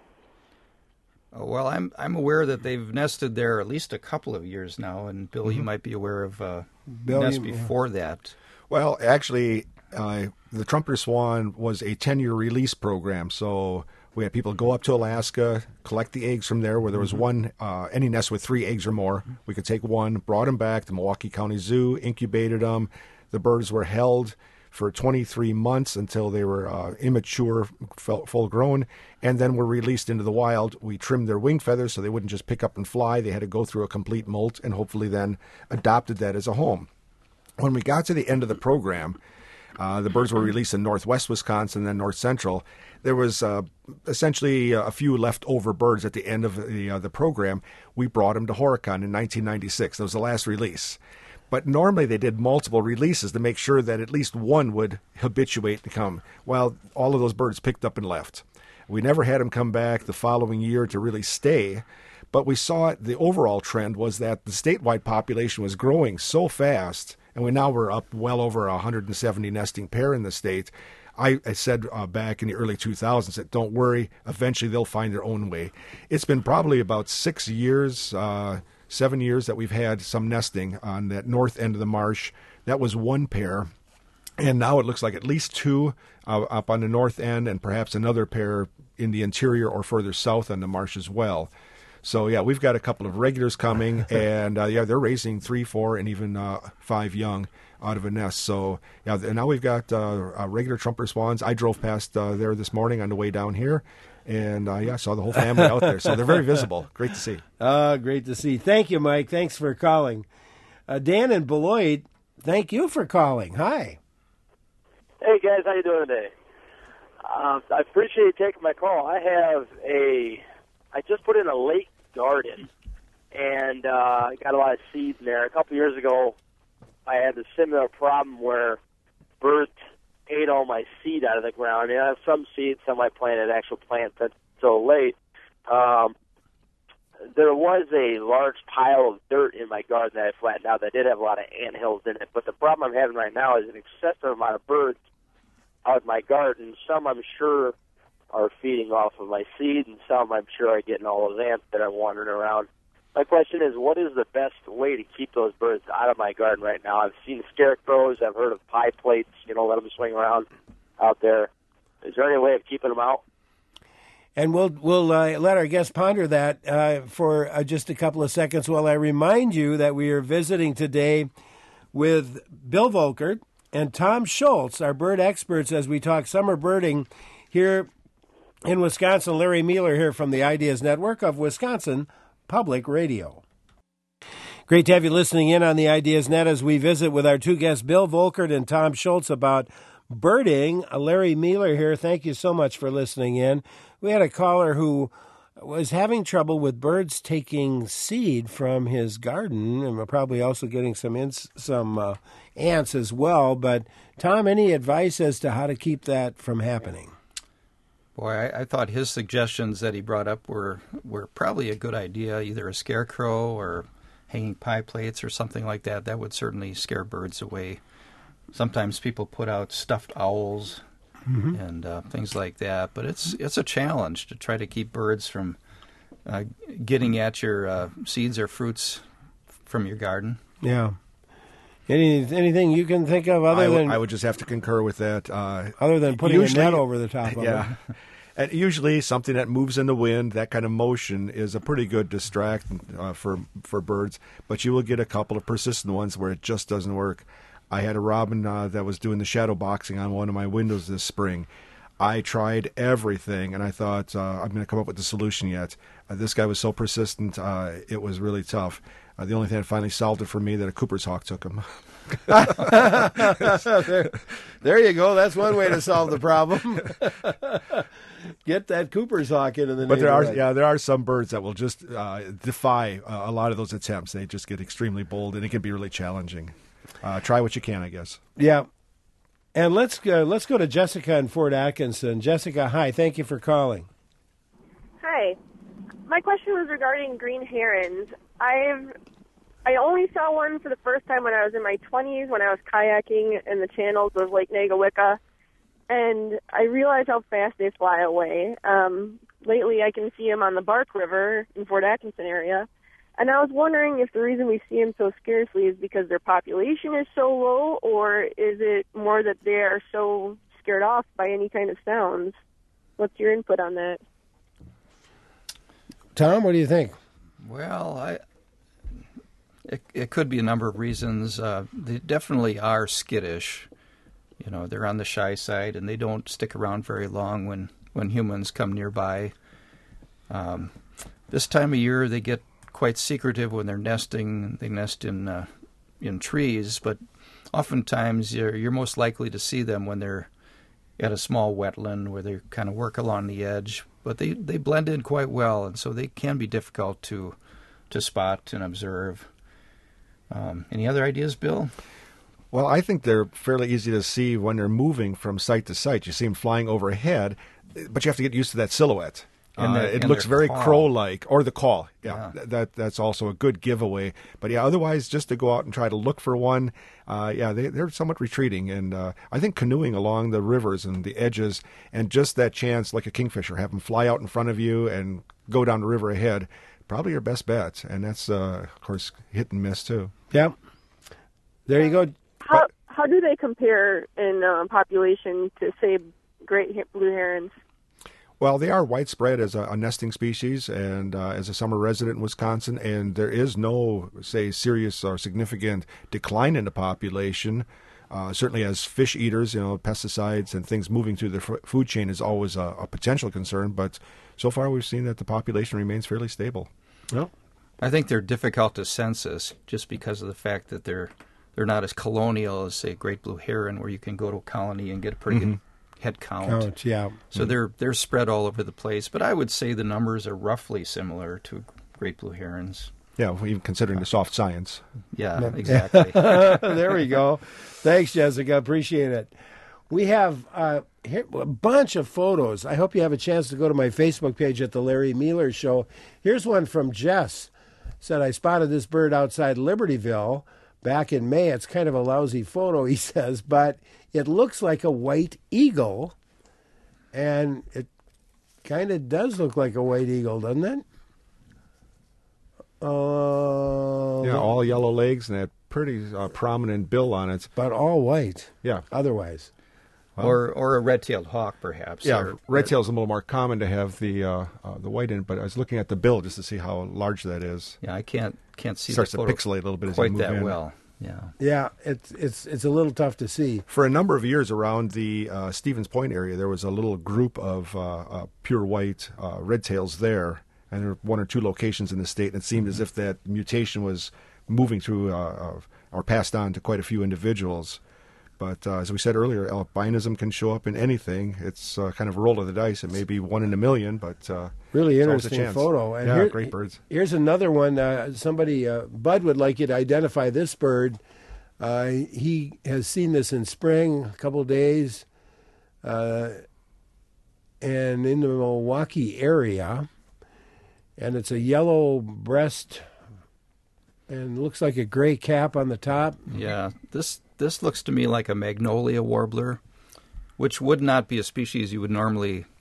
Well, I'm aware that they've nested there at least a couple of years now, and Bill, you might be aware of nests before that. Well, actually, the trumpeter swan was a 10-year release program, so we had people go up to Alaska, collect the eggs from there, where there was one, any nest with 3 eggs or more. We could take one, brought them back to Milwaukee County Zoo, incubated them. The birds were held for 23 months until they were immature, full grown, and then were released into the wild. We trimmed their wing feathers so they wouldn't just pick up and fly. They had to go through a complete molt and hopefully then adopted that as a home. When we got to the end of the program, the birds were released in northwest Wisconsin, then north central. There was essentially a few leftover birds at the end of the program. We brought them to Horicon in 1996. That was the last release. But normally they did multiple releases to make sure that at least one would habituate to come. Well, all of those birds picked up and left. We never had them come back the following year to really stay. But we saw the overall trend was that the statewide population was growing so fast, and now we're up well over 170 nesting pair in the state. I said back in the early 2000s that don't worry, eventually they'll find their own way. It's been probably about 6 years, 7 years that we've had some nesting on that north end of the marsh. That was one pair, and now it looks like at least 2 up on the north end, and perhaps another pair in the interior or further south on the marsh as well. So, yeah, we've got a couple of regulars coming, and, they're raising 3, 4, and even 5 young out of a nest. So, yeah, and now we've got regular trumpeter swans. I drove past there this morning on the way down here, and, I saw the whole family out there. So they're very visible. Great to see. Great to see. Thank you, Mike. Thanks for calling. Dan in Beloit, thank you for calling. Hi. Hey, guys. How you doing today? I appreciate you taking my call. I just put in a lake garden, and I got a lot of seeds in there. A couple years ago, I had a similar problem where birds ate all my seed out of the ground. And I have some seeds, some I planted actual plants that's so late. There was a large pile of dirt in my garden that I flattened out that did have a lot of anthills in it. But the problem I'm having right now is an excessive amount of birds out of my garden. Some I'm sure are feeding off of my seed, and some I'm sure are getting all those ants that are wandering around. My question is, what is the best way to keep those birds out of my garden right now? I've seen scarecrows. I've heard of pie plates, let them swing around out there. Is there any way of keeping them out? And we'll let our guest ponder that for just a couple of seconds while I remind you that we are visiting today with Bill Volkert and Tom Schultz, our bird experts, as we talk summer birding here in Wisconsin. Larry Mueller here from the Ideas Network of Wisconsin Public Radio. Great to have you listening in on the Ideas Net as we visit with our 2 guests, Bill Volkert and Tom Schultz, about birding. Larry Mueller here. Thank you so much for listening in. We had a caller who was having trouble with birds taking seed from his garden, and we're probably also getting some ants as well. But, Tom, any advice as to how to keep that from happening? Boy, I thought his suggestions that he brought up were probably a good idea, either a scarecrow or hanging pie plates or something like that. That would certainly scare birds away. Sometimes people put out stuffed owls and things like that, but it's a challenge to try to keep birds from getting at your seeds or fruits from your garden. Yeah. Anything you can think of other than... I would just have to concur with that. Other than putting a net over the top of it. And usually something that moves in the wind, that kind of motion, is a pretty good distract for birds. But you will get a couple of persistent ones where it just doesn't work. I had a robin that was doing the shadow boxing on one of my windows this spring. I tried everything, and I thought, I'm going to come up with the solution yet. This guy was so persistent, it was really tough. The only thing that finally solved it for me, that a Cooper's hawk took him. There you go. That's one way to solve the problem. Get that Cooper's hawk into the neighborhood. But there are some birds that will just defy a lot of those attempts. They just get extremely bold, and it can be really challenging. Try what you can, I guess. Yeah. And let's go to Jessica in Fort Atkinson. Jessica, hi. Thank you for calling. Hi. My question was regarding green herons. I only saw one for the first time when I was in my 20s, when I was kayaking in the channels of Lake Nagawicca, and I realized how fast they fly away. Lately, I can see them on the Bark River in Fort Atkinson area, and I was wondering if the reason we see them so scarcely is because their population is so low, or is it more that they are so scared off by any kind of sounds? What's your input on that? Tom, what do you think? Well, it could be a number of reasons. They definitely are skittish. You know, they're on the shy side, and they don't stick around very long when humans come nearby. This time of year, they get quite secretive when they're nesting. They nest in trees, but oftentimes you're most likely to see them when they're at a small wetland where they kind of work along the edge. But they blend in quite well, and so they can be difficult to spot and observe. Any other ideas, Bill? Well, I think they're fairly easy to see when they're moving from site to site. You see them flying overhead, but you have to get used to that silhouette. It looks very crow-like, or the call. Yeah. That's also a good giveaway. But otherwise, just to go out and try to look for one, they're somewhat retreating. And I think canoeing along the rivers and the edges, and just that chance, like a kingfisher, have them fly out in front of you and go down the river ahead, probably your best bet. And that's, of course, hit and miss too. Yeah. There you go. How do they compare in population to, say, great blue herons? Well, they are widespread as a nesting species and as a summer resident in Wisconsin, and there is no, say, serious or significant decline in the population. Certainly as fish eaters, pesticides and things moving through the food chain is always a potential concern, but so far we've seen that the population remains fairly stable. Well, I think they're difficult to census just because of the fact that they're not as colonial as, say, great blue heron, where you can go to a colony and get a pretty good head count. So they're spread all over the place, but I would say the numbers are roughly similar to great blue herons. Yeah, even considering the soft science. Yeah, exactly. There we go. Thanks, Jessica. Appreciate it. We have here, a bunch of photos. I hope you have a chance to go to my Facebook page at the Larry Mealer Show. Here's one from Jess. Said, I spotted this bird outside Libertyville back in May. It's kind of a lousy photo, he says, but it looks like a white eagle, and it kind of does look like a white eagle, doesn't it? All yellow legs and that pretty prominent bill on it. But all white. Yeah. Otherwise. Well, or a red-tailed hawk, perhaps. Yeah, red-tail's a little more common to have the white in it, but I was looking at the bill just to see how large that is. Yeah, I can't see starts the to photo pixelate a little bit as quite you move that in. well. Yeah. Yeah, it's a little tough to see. For a number of years around the Stevens Point area, there was a little group of pure white red-tails there, and there were one or two locations in the state, and it seemed as if that mutation was moving through or passed on to quite a few individuals. But as we said earlier, albinism can show up in anything. It's kind of a roll of the dice. It may be 1 in a million, but really interesting photo. And great birds. Here's another one. Somebody, Bud, would like you to identify this bird. He has seen this in spring, a couple of days, and in the Milwaukee area. And it's a yellow breast and looks like a gray cap on the top. Yeah, this looks to me like a magnolia warbler, which would not be a species you would normally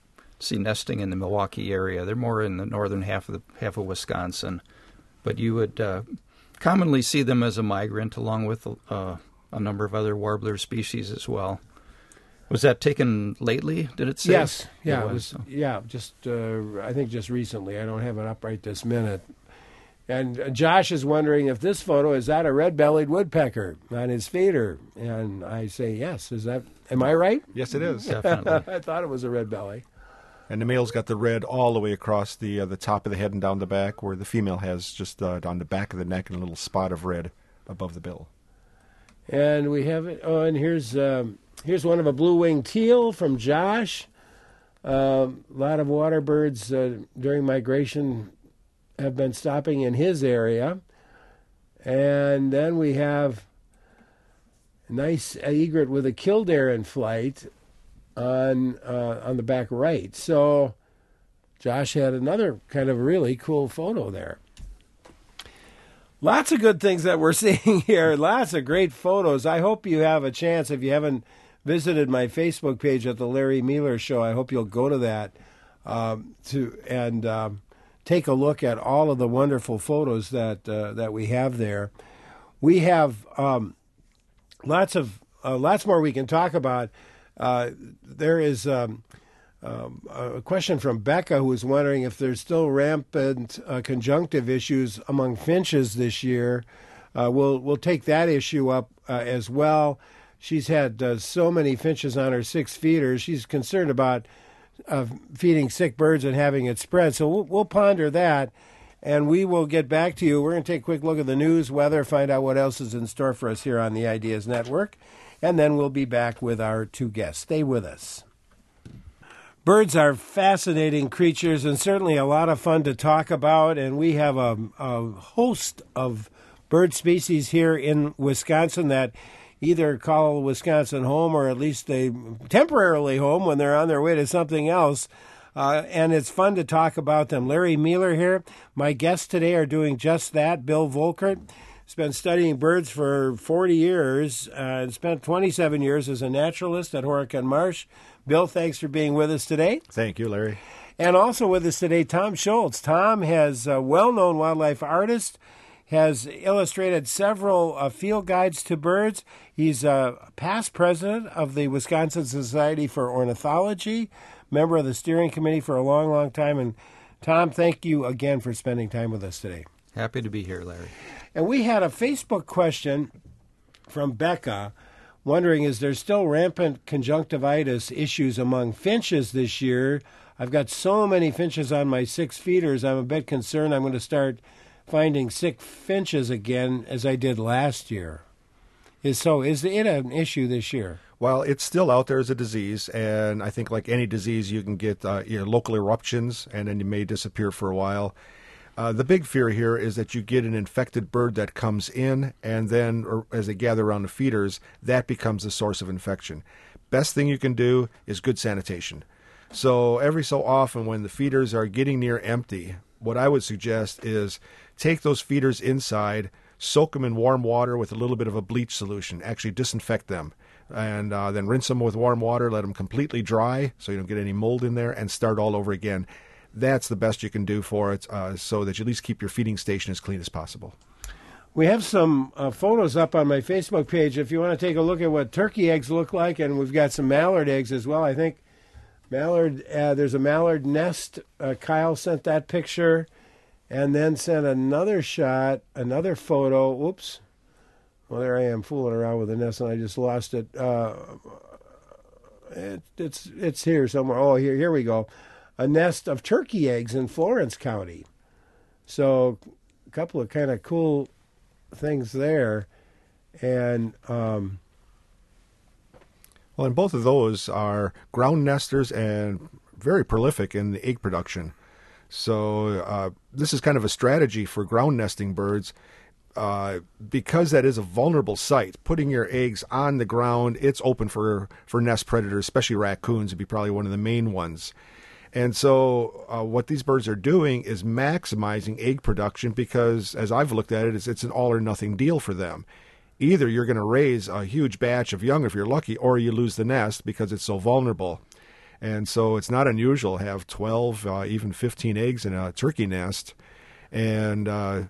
see nesting in the Milwaukee area. They're more in the northern half of Wisconsin, but you would commonly see them as a migrant, along with a number of other warbler species as well. Was that taken lately? Did it say? Yes. Yeah. It was. Yeah. Just I think just recently. I don't have it up right this minute. And Josh is wondering if this photo is that a red-bellied woodpecker on his feeder, and I say yes. Is that? Am I right? Yes, it is. Definitely. I thought it was a red belly. And the male's got the red all the way across the top of the head and down the back, where the female has just on the back of the neck and a little spot of red above the bill. And we have it. Oh, and here's one of a blue-winged teal from Josh. A lot of water birds during migration have been stopping in his area. And then we have a nice egret with a killdeer in flight on the back right. So Josh had another kind of really cool photo there. Lots of good things that we're seeing here. Lots of great photos. I hope you have a chance, if you haven't visited my Facebook page at the Larry Mueller Show, I hope you'll go to that take a look at all of the wonderful photos that we have there. We have lots more we can talk about. There is a question from Becca, who is wondering if there's still rampant conjunctive issues among finches this year. We'll take that issue up as well. She's had so many finches on her 6 feeders. She's concerned about feeding sick birds and having it spread. So we'll ponder that, and we will get back to you. We're going to take a quick look at the news, weather, find out what else is in store for us here on the Ideas Network, and then we'll be back with our 2 guests. Stay with us. Birds are fascinating creatures and certainly a lot of fun to talk about, and we have a host of bird species here in Wisconsin that either call Wisconsin home or at least they temporarily home when they're on their way to something else. And it's fun to talk about them. Larry Mueller here. My guests today are doing just that. Bill Volkert has been studying birds for 40 years and spent 27 years as a naturalist at Horicon Marsh. Bill, thanks for being with us today. Thank you, Larry. And also with us today, Tom Schultz. Tom has a well-known wildlife artist, has illustrated several field guides to birds. He's a past president of the Wisconsin Society for Ornithology, member of the steering committee for a long, long time. And Tom, thank you again for spending time with us today. Happy to be here, Larry. And we had a Facebook question from Becca wondering, is there still rampant conjunctivitis issues among finches this year? I've got so many finches on my 6 feeders, I'm a bit concerned I'm going to start finding sick finches again as I did last year. Is it an issue this year? Well, it's still out there as a disease, and I think like any disease, you can get local eruptions, and then you may disappear for a while. The big fear here is that you get an infected bird that comes in, and then as they gather around the feeders, that becomes the source of infection. Best thing you can do is good sanitation. So every so often when the feeders are getting near empty, what I would suggest is take those feeders inside, soak them in warm water with a little bit of a bleach solution, actually disinfect them, and then rinse them with warm water, let them completely dry so you don't get any mold in there, and start all over again. That's the best you can do for it, so that you at least keep your feeding station as clean as possible. We have some photos up on my Facebook page if you want to take a look at what turkey eggs look like, and we've got some mallard eggs as well. I think there's a mallard nest. Kyle sent that picture and then sent another photo. Oops. Well, there I am fooling around with the nest, and I just lost it. It's here somewhere. Oh, here we go. A nest of turkey eggs in Florence County. So a couple of kind of cool things there. And well, and both of those are ground nesters and very prolific in the egg production. So this is kind of a strategy for ground nesting birds. Because that is a vulnerable site, putting your eggs on the ground, it's open for nest predators, especially raccoons would be probably one of the main ones. And so what these birds are doing is maximizing egg production because, as I've looked at it, it's an all-or-nothing deal for them. Either you're going to raise a huge batch of young if you're lucky, or you lose the nest because it's so vulnerable. And so it's not unusual to have 12, even 15 eggs in a turkey nest. And I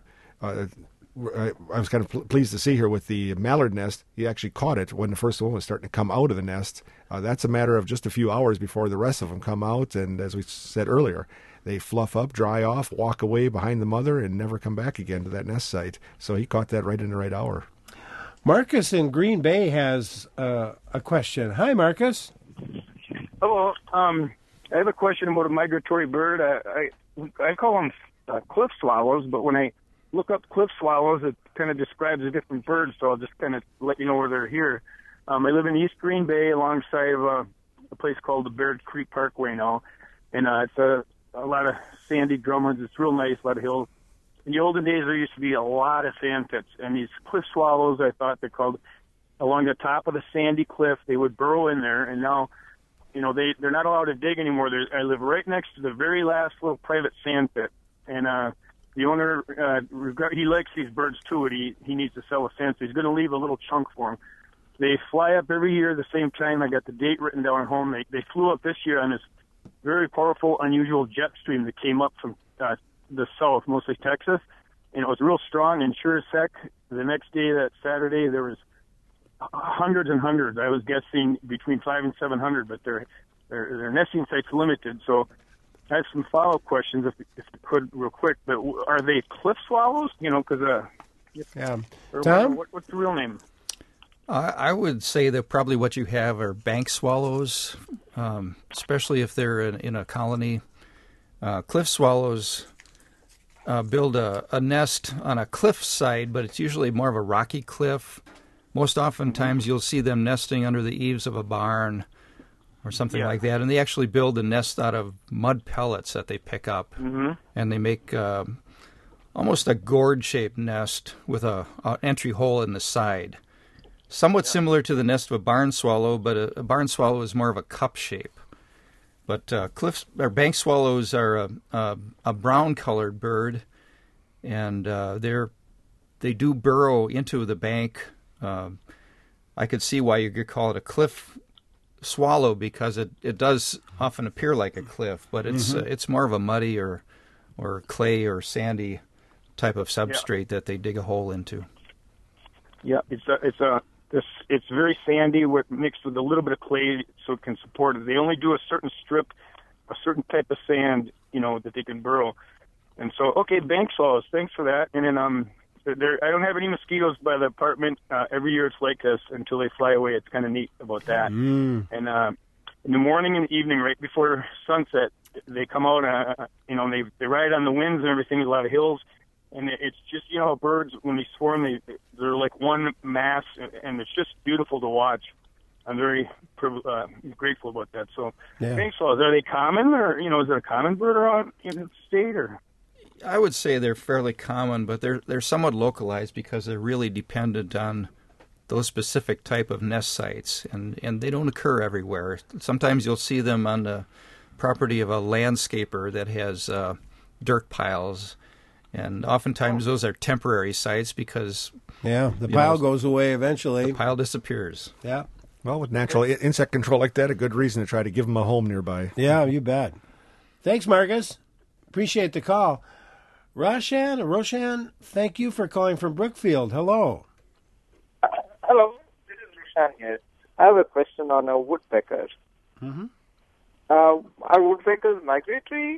was kind of pleased to see here with the mallard nest, he actually caught it when the first one was starting to come out of the nest. That's a matter of just a few hours before the rest of them come out. And as we said earlier, they fluff up, dry off, walk away behind the mother, and never come back again to that nest site. So he caught that right in the right hour. Marcus in Green Bay has a question. Hi, Marcus. Hello. I have a question about a migratory bird. I call them cliff swallows, but when I look up cliff swallows, it kind of describes a different bird, so I'll just kind of let you know where they're here. I live in East Green Bay alongside of a place called the Baird Creek Parkway now, and it's a lot of sandy drumlins. It's real nice, a lot of hills. In the olden days, there used to be a lot of sandpits, and these cliff swallows, I thought they're called, along the top of the sandy cliff, they would burrow in there, and now, they're not allowed to dig anymore. I live right next to the very last little private sandpit, and the owner, he likes these birds too, and he needs to sell a fence, so he's going to leave a little chunk for them. They fly up every year at the same time. I got the date written down at home. They flew up this year on this very powerful, unusual jet stream that came up from the south, mostly Texas, and it was real strong. And sure as heck, the next day, that Saturday, there was hundreds and hundreds. I was guessing between 500 and 700, but their nesting site's limited. So I have some follow-up questions, if you could, real quick. But are they cliff swallows? Because Tom, what's the real name? I would say that probably what you have are bank swallows, especially if they're in a colony. Cliff swallows build a nest on a cliff side, but it's usually more of a rocky cliff. Most oftentimes you'll see them nesting under the eaves of a barn or something like that, and they actually build a nest out of mud pellets that they pick up, and they make almost a gourd-shaped nest with an entry hole in the side. Somewhat similar to the nest of a barn swallow, but a barn swallow is more of a cup shape. But bank swallows are a brown-colored bird, and they do burrow into the bank. I could see why you could call it a cliff swallow, because it does often appear like a cliff, but it's more of a muddy or clay or sandy type of substrate that they dig a hole into. Yeah, it's very sandy, mixed with a little bit of clay, so it can support it. They only do a certain strip, a certain type of sand, that they can burrow. And so, okay, bank swallows, thanks for that. And then I don't have any mosquitoes by the apartment. Every year it's like this until they fly away. It's kind of neat about that. And in the morning and evening, right before sunset, they come out. They ride on the winds and everything. A lot of hills, and it's just birds when they swarm, they're like one mass, and it's just beautiful to watch. I'm very grateful about that. So, bank swallows, are they common, or is it a common bird around in the state, or? I would say they're fairly common, but they're somewhat localized because they're really dependent on those specific type of nest sites, and they don't occur everywhere. Sometimes you'll see them on the property of a landscaper that has dirt piles, and oftentimes those are temporary sites because the pile goes away eventually. The pile disappears. Yeah. Well, with natural insect control like that, a good reason to try to give them a home nearby. Yeah, you bet. Thanks, Marcus. Appreciate the call. Roshan, thank you for calling from Brookfield. Hello. Hello, this is Roshan here. I have a question on woodpeckers. Are woodpeckers migratory?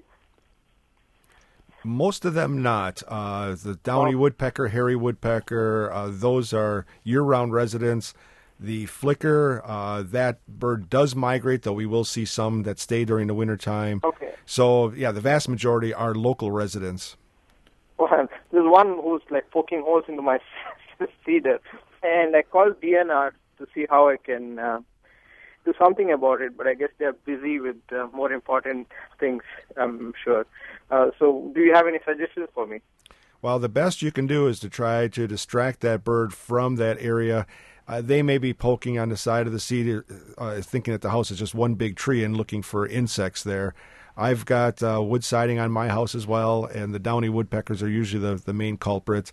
Most of them not. The downy woodpecker, hairy woodpecker, those are year-round residents. The flicker, that bird does migrate, though we will see some that stay during the wintertime. Okay. So, the vast majority are local residents. Well, there's one who's poking holes into my cedar, and I called DNR to see how I can do something about it, but I guess they're busy with more important things, I'm sure. So do you have any suggestions for me? Well, the best you can do is to try to distract that bird from that area. They may be poking on the side of the cedar, thinking that the house is just one big tree and looking for insects there. I've got wood siding on my house as well, and the downy woodpeckers are usually the main culprits.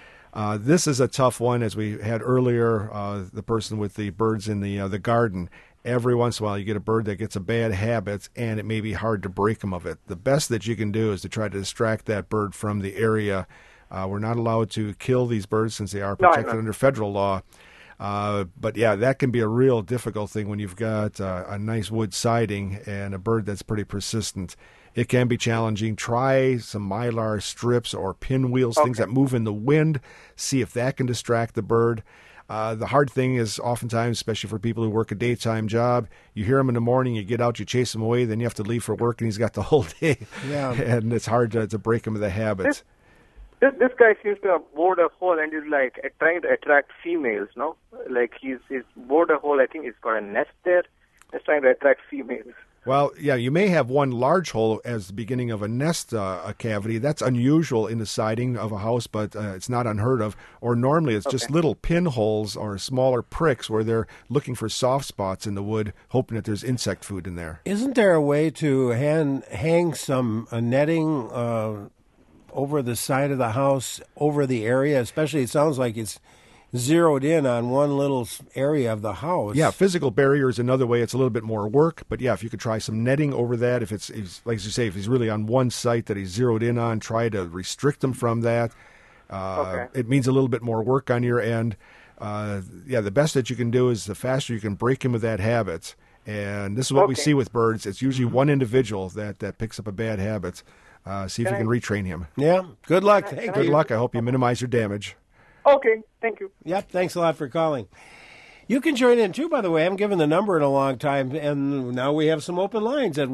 This is a tough one, as we had earlier, the person with the birds in the garden. every once in a while you get a bird that gets a bad habit, and it may be hard to break them of it. The best that you can do is to try to distract that bird from the area. We're not allowed to kill these birds since they are protected under federal law. But yeah, that can be a real difficult thing when you've got a nice wood siding and a bird that's pretty persistent. It can be challenging. Try some mylar strips or pinwheels, things that move in the wind. See if that can distract the bird. The hard thing is oftentimes, especially for people who work a daytime job, you hear him in the morning, you get out, you chase him away, then you have to leave for work, and he's got the whole day. Yeah. And it's hard to break him of the habits. This guy seems to have bored a hole and is like trying to attract females, no? Like he's bored a hole. I think he's got a nest there. He's trying to attract females. Well, yeah, you may have one large hole as the beginning of a nest cavity. That's unusual in the siding of a house, but it's not unheard of. Or normally it's just little pinholes or smaller pricks where they're looking for soft spots in the wood, hoping that there's insect food in there. Isn't there a way to hang some netting over the side of the house, over the area? Especially, it sounds like it's zeroed in on one little area of the house. Yeah, physical barrier is another way. It's a little bit more work, but yeah, if you could try some netting over that, if it's like you say, if he's really on one site that he's zeroed in on, try to restrict him from that. It means a little bit more work on your end. Yeah, the best that you can do is the faster you can break him of that habit. And this is what we see with birds. It's usually one individual that picks up a bad habit. See if you can retrain him. Yeah, good luck. Good luck. I hope you minimize your damage. Okay, thank you. Yep, thanks a lot for calling. You can join in, too, by the way. I haven't given the number in a long time, and now we have some open lines at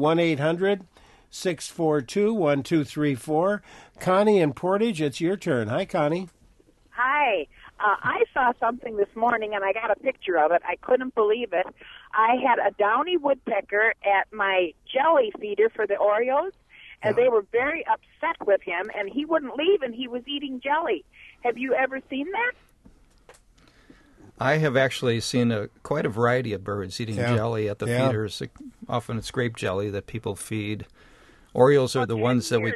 1-800-642-1234. Connie in Portage, it's your turn. Hi, Connie. Hi. I saw something this morning, and I got a picture of it. I couldn't believe it. I had a downy woodpecker at my jelly feeder for the Orioles, and they were very upset with him, and he wouldn't leave, and he was eating jelly. Have you ever seen that? I have actually seen quite a variety of birds eating jelly at the feeders. Often it's grape jelly that people feed. Orioles are the ones that we...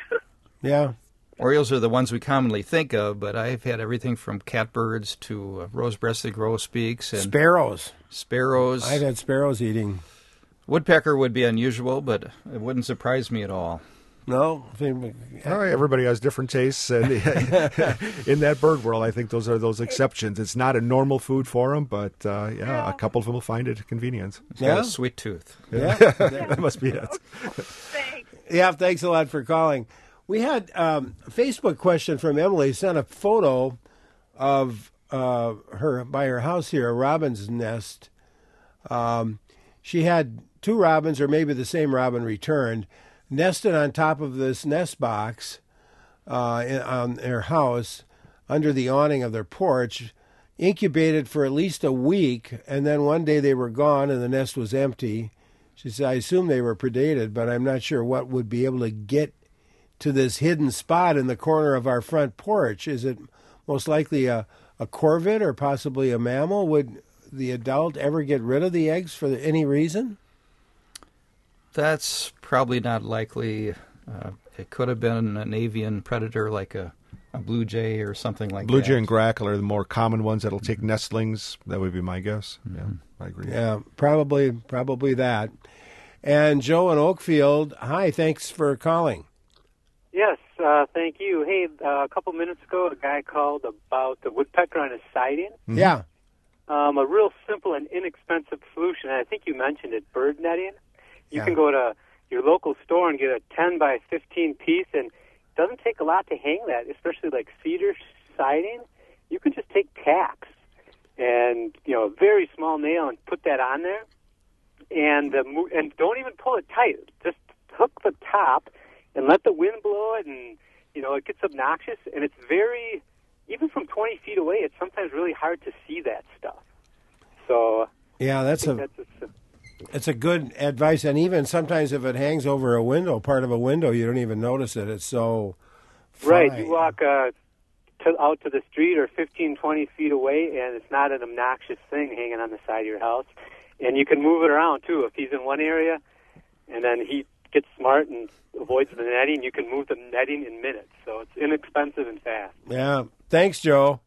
Orioles are the ones we commonly think of, but I've had everything from catbirds to rose-breasted grosbeaks. And sparrows. I've had sparrows eating. Woodpecker would be unusual, but it wouldn't surprise me at all. No. Everybody has different tastes. And in that bird world, I think those are those exceptions. It's not a normal food for them, but a couple of them will find it convenient. It's got a sweet tooth. Yeah. That must be it. Yeah, thanks a lot for calling. We had a Facebook question from Emily, sent a photo of her by her house here, a robin's nest. She had two robins, or maybe the same robin returned, nested on top of this nest box on their house under the awning of their porch, incubated for at least a week, and then one day they were gone and the nest was empty. She said, I assume they were predated, but I'm not sure what would be able to get to this hidden spot in the corner of our front porch. Is it most likely a corvid or possibly a mammal? Would the adult ever get rid of the eggs for any reason? That's probably not likely. It could have been an avian predator like a blue jay or something like that. Blue jay and grackle are the more common ones that'll take nestlings. That would be my guess. Yeah, I agree. Yeah, probably that. And Joe in Oakfield, hi, thanks for calling. Yes, thank you. Hey, a couple minutes ago, a guy called about the woodpecker on his siding. Yeah. A real simple and inexpensive solution, and I think you mentioned it, bird netting. You can go to your local store and get a 10 by 15 piece, and it doesn't take a lot to hang that, especially like cedar siding. You can just take tacks and, a very small nail and put that on there, and don't even pull it tight. Just hook the top and let the wind blow it, and, it gets obnoxious, and it's very, even from 20 feet away, it's sometimes really hard to see that stuff. So, yeah, it's a good advice, and even sometimes if it hangs over a window, part of a window, you don't even notice it. It's so fine. Right, you walk out to the street or 15, 20 feet away, and it's not an obnoxious thing hanging on the side of your house. And you can move it around, too. If he's in one area, and then he gets smart and avoids the netting, you can move the netting in minutes. So it's inexpensive and fast. Yeah. Thanks, Joe. All right.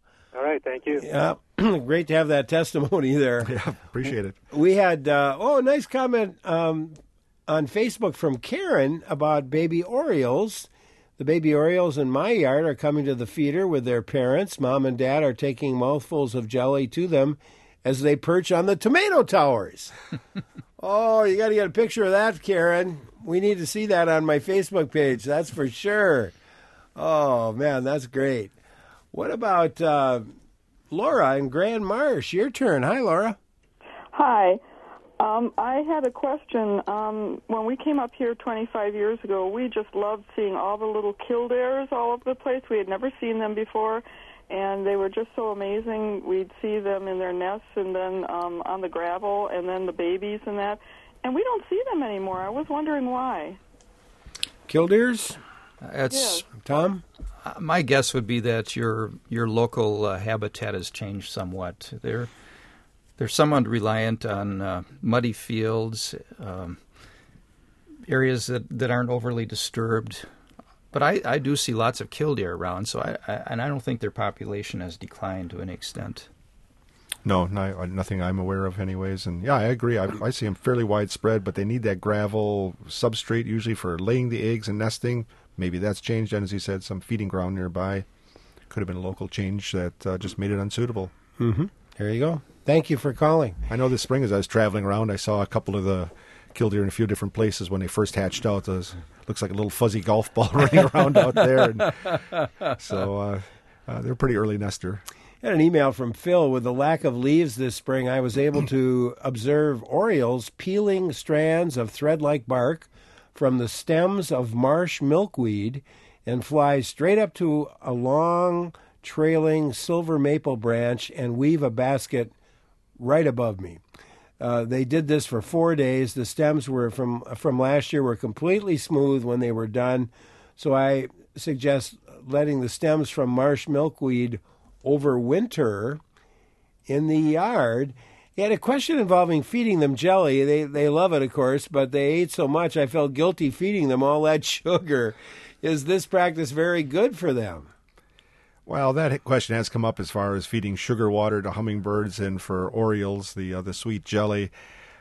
right, thank you. Yeah, great to have that testimony there. Yeah, appreciate it. We had, a nice comment on Facebook from Karen about baby Orioles. The baby Orioles in my yard are coming to the feeder with their parents. Mom and Dad are taking mouthfuls of jelly to them as they perch on the tomato towers. Oh, you got to get a picture of that, Karen. We need to see that on my Facebook page, that's for sure. Oh, man, that's great. What about Laura in Grand Marsh? Your turn. Hi, Laura. Hi. I had a question. When we came up here 25 years ago, we just loved seeing all the little kildares all over the place. We had never seen them before, and they were just so amazing. We'd see them in their nests and then on the gravel and then the babies and that. And we don't see them anymore. I was wondering why. Kildares? It's Tom? My guess would be that your local habitat has changed somewhat. They're somewhat reliant on muddy fields, areas that aren't overly disturbed. But I do see lots of killdeer around, so I don't think their population has declined to an extent. No, nothing I'm aware of anyways. And yeah, I agree. I see them fairly widespread, but they need that gravel substrate usually for laying the eggs and nesting. Maybe that's changed, and as you said, some feeding ground nearby. Could have been a local change that just made it unsuitable. Mm-hmm. There you go. Thank you for calling. I know this spring as I was traveling around, I saw a couple of the killdeer in a few different places when they first hatched out. Looks like a little fuzzy golf ball running around out there. And so they're a pretty early nester. I had an email from Phil. With the lack of leaves this spring, I was able to observe orioles peeling strands of thread-like bark from the stems of marsh milkweed and fly straight up to a long, trailing silver maple branch and weave a basket right above me. They did this for 4 days. The stems were from last year were completely smooth when they were done. So I suggest letting the stems from marsh milkweed overwinter in the yard. He had a question involving feeding them jelly. They love it, of course, but they ate so much I felt guilty feeding them all that sugar. Is this practice very good for them? Well, that question has come up as far as feeding sugar water to hummingbirds and for orioles, the sweet jelly.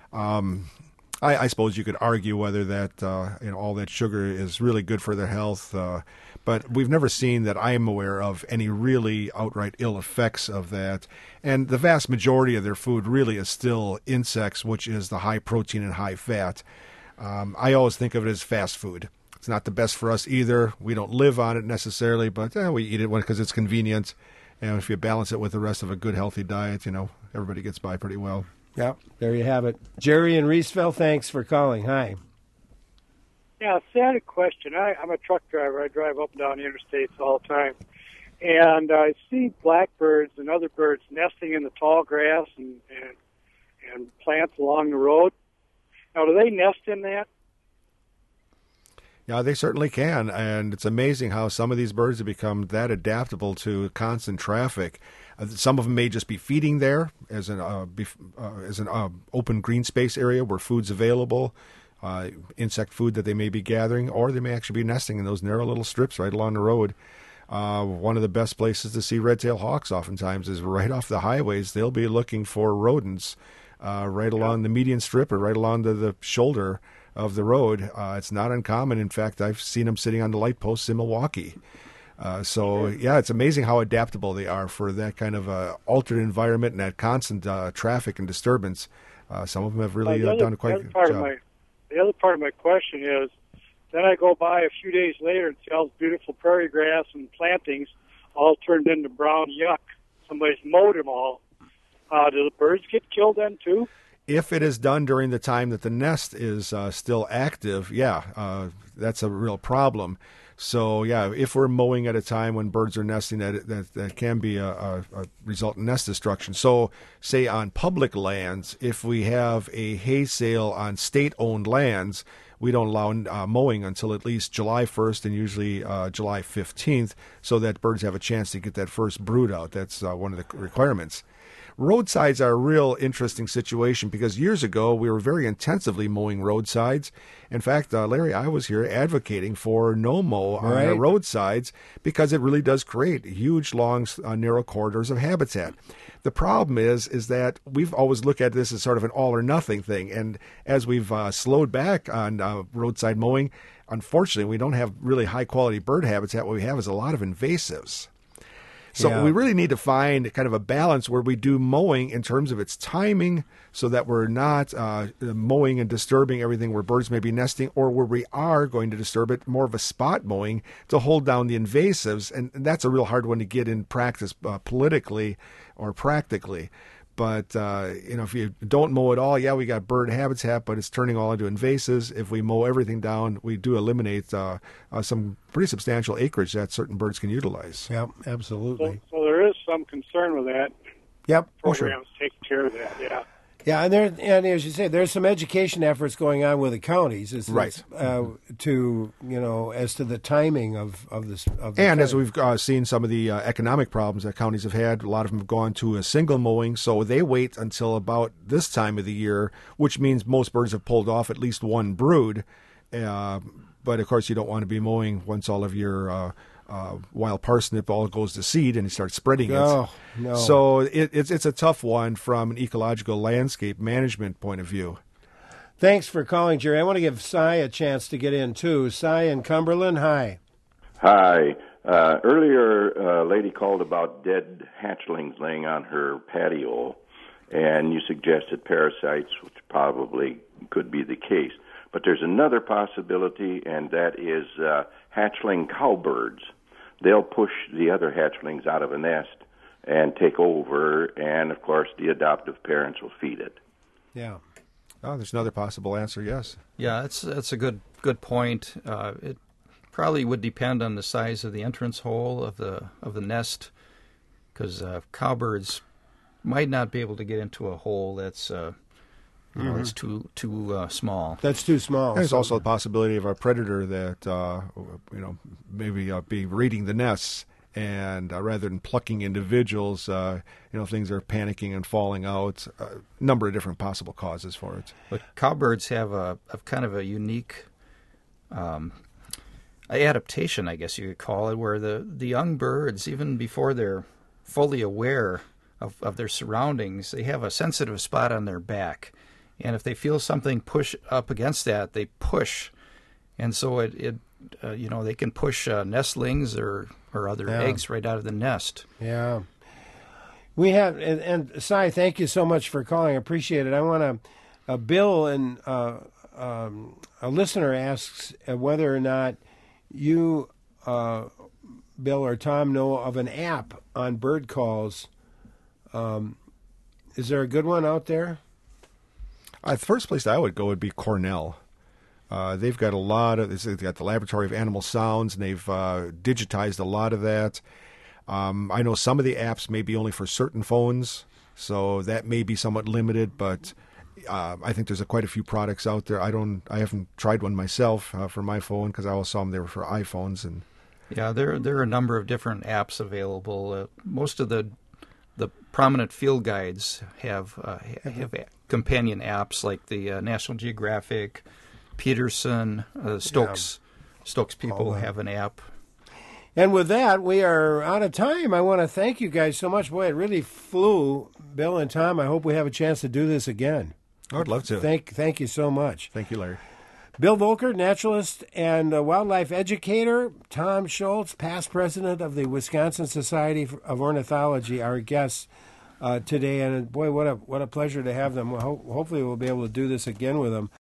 I suppose you could argue whether that all that sugar is really good for their health, but we've never seen that I am aware of any really outright ill effects of that. And the vast majority of their food really is still insects, which is the high protein and high fat. I always think of it as fast food. It's not the best for us either. We don't live on it necessarily, but we eat it because it's convenient. And if you balance it with the rest of a good, healthy diet, everybody gets by pretty well. Yeah, there you have it. Jerry in Reeseville, thanks for calling. Hi. Yeah, I had a question. I'm a truck driver. I drive up and down the interstates all the time. And I see blackbirds and other birds nesting in the tall grass and plants along the road. Now, do they nest in that? Yeah, they certainly can, and it's amazing how some of these birds have become that adaptable to constant traffic. Some of them may just be feeding there as an open green space area where food's available, insect food that they may be gathering, or they may actually be nesting in those narrow little strips right along the road. One of the best places to see red-tailed hawks oftentimes is right off the highways. They'll be looking for rodents right along the median strip or right along the shoulder of the road. It's not uncommon. In fact, I've seen them sitting on the light posts in Milwaukee. It's amazing how adaptable they are for that kind of altered environment and that constant traffic and disturbance. Some of them have really done quite a good job. The other part of my question is, then I go by a few days later and see all this beautiful prairie grass and plantings all turned into brown yuck. Somebody's mowed them all. Do the birds get killed then too? If it is done during the time that the nest is still active, that's a real problem. So, if we're mowing at a time when birds are nesting, that can be a result in nest destruction. So, say on public lands, if we have a hay sale on state-owned lands, we don't allow mowing until at least July 1st and usually July 15th, so that birds have a chance to get that first brood out. That's one of the requirements. Roadsides are a real interesting situation because years ago we were very intensively mowing roadsides. In fact, Larry, I was here advocating for no mow on the roadsides because it really does create huge, long, narrow corridors of habitat. The problem is that we've always looked at this as sort of an all or nothing thing, and as we've slowed back on roadside mowing, unfortunately, we don't have really high quality bird habitat. What we have is a lot of invasives. So we really need to find kind of a balance where we do mowing in terms of its timing so that we're not mowing and disturbing everything where birds may be nesting, or where we are going to disturb it, more of a spot mowing to hold down the invasives. And that's a real hard one to get in practice politically or practically. But, if you don't mow at all, we got bird habitat, but it's turning all into invasives. If we mow everything down, we do eliminate some pretty substantial acreage that certain birds can utilize. Yep, absolutely. So there is some concern with that. Yep. Programs taking care of that, yeah. Yeah, and as you say, there's some education efforts going on with the counties, to as to the timing of this. And as we've seen some of the economic problems that counties have had, a lot of them have gone to a single mowing, so they wait until about this time of the year, which means most birds have pulled off at least one brood. But of course, you don't want to be mowing once all of your wild parsnip all goes to seed and you start spreading it. Oh, no. So it's a tough one from an ecological landscape management point of view. Thanks for calling, Jerry. I want to give Cy a chance to get in, too. Cy in Cumberland, hi. Hi. Earlier, a lady called about dead hatchlings laying on her patio, and you suggested parasites, which probably could be the case. But there's another possibility, and that is hatchling cowbirds. They'll push the other hatchlings out of a nest and take over, and, of course, the adoptive parents will feed it. Yeah. Oh, there's another possible answer, yes. Yeah, that's a good point. It probably would depend on the size of the entrance hole of the nest, because cowbirds might not be able to get into a hole that's it's too small. That's too small. There's also the possibility of a predator that maybe be raiding the nests, and rather than plucking individuals, things are panicking and falling out. A number of different possible causes for it. But cowbirds have a kind of a unique adaptation, I guess you could call it, where the young birds, even before they're fully aware of their surroundings, they have a sensitive spot on their back. And if they feel something push up against that, they push. And so they can push nestlings or other eggs right out of the nest. Yeah. We have, and Cy, thank you so much for calling. I appreciate it. I want to, Bill and a listener asks whether or not you, Bill or Tom, know of an app on bird calls. Is there a good one out there? The first place I would go would be Cornell. They've got they've got the Laboratory of Animal Sounds, and they've digitized a lot of that. I know some of the apps may be only for certain phones, so that may be somewhat limited, but I think there's quite a few products out there. I haven't tried one myself for my phone because I always saw them they were for iPhones. And yeah, there are a number of different apps available. Most of the prominent field guides have companion apps like the National Geographic, Peterson, Stokes people have an app. And with that, we are out of time. I want to thank you guys so much. Boy, it really flew, Bill and Tom. I hope we have a chance to do this again. I would love to. Thank you so much. Thank you, Larry. Bill Volker, naturalist and wildlife educator. Tom Schultz, past president of the Wisconsin Society of Ornithology, our guests today. And boy, what a pleasure to have them. Hopefully we'll be able to do this again with them.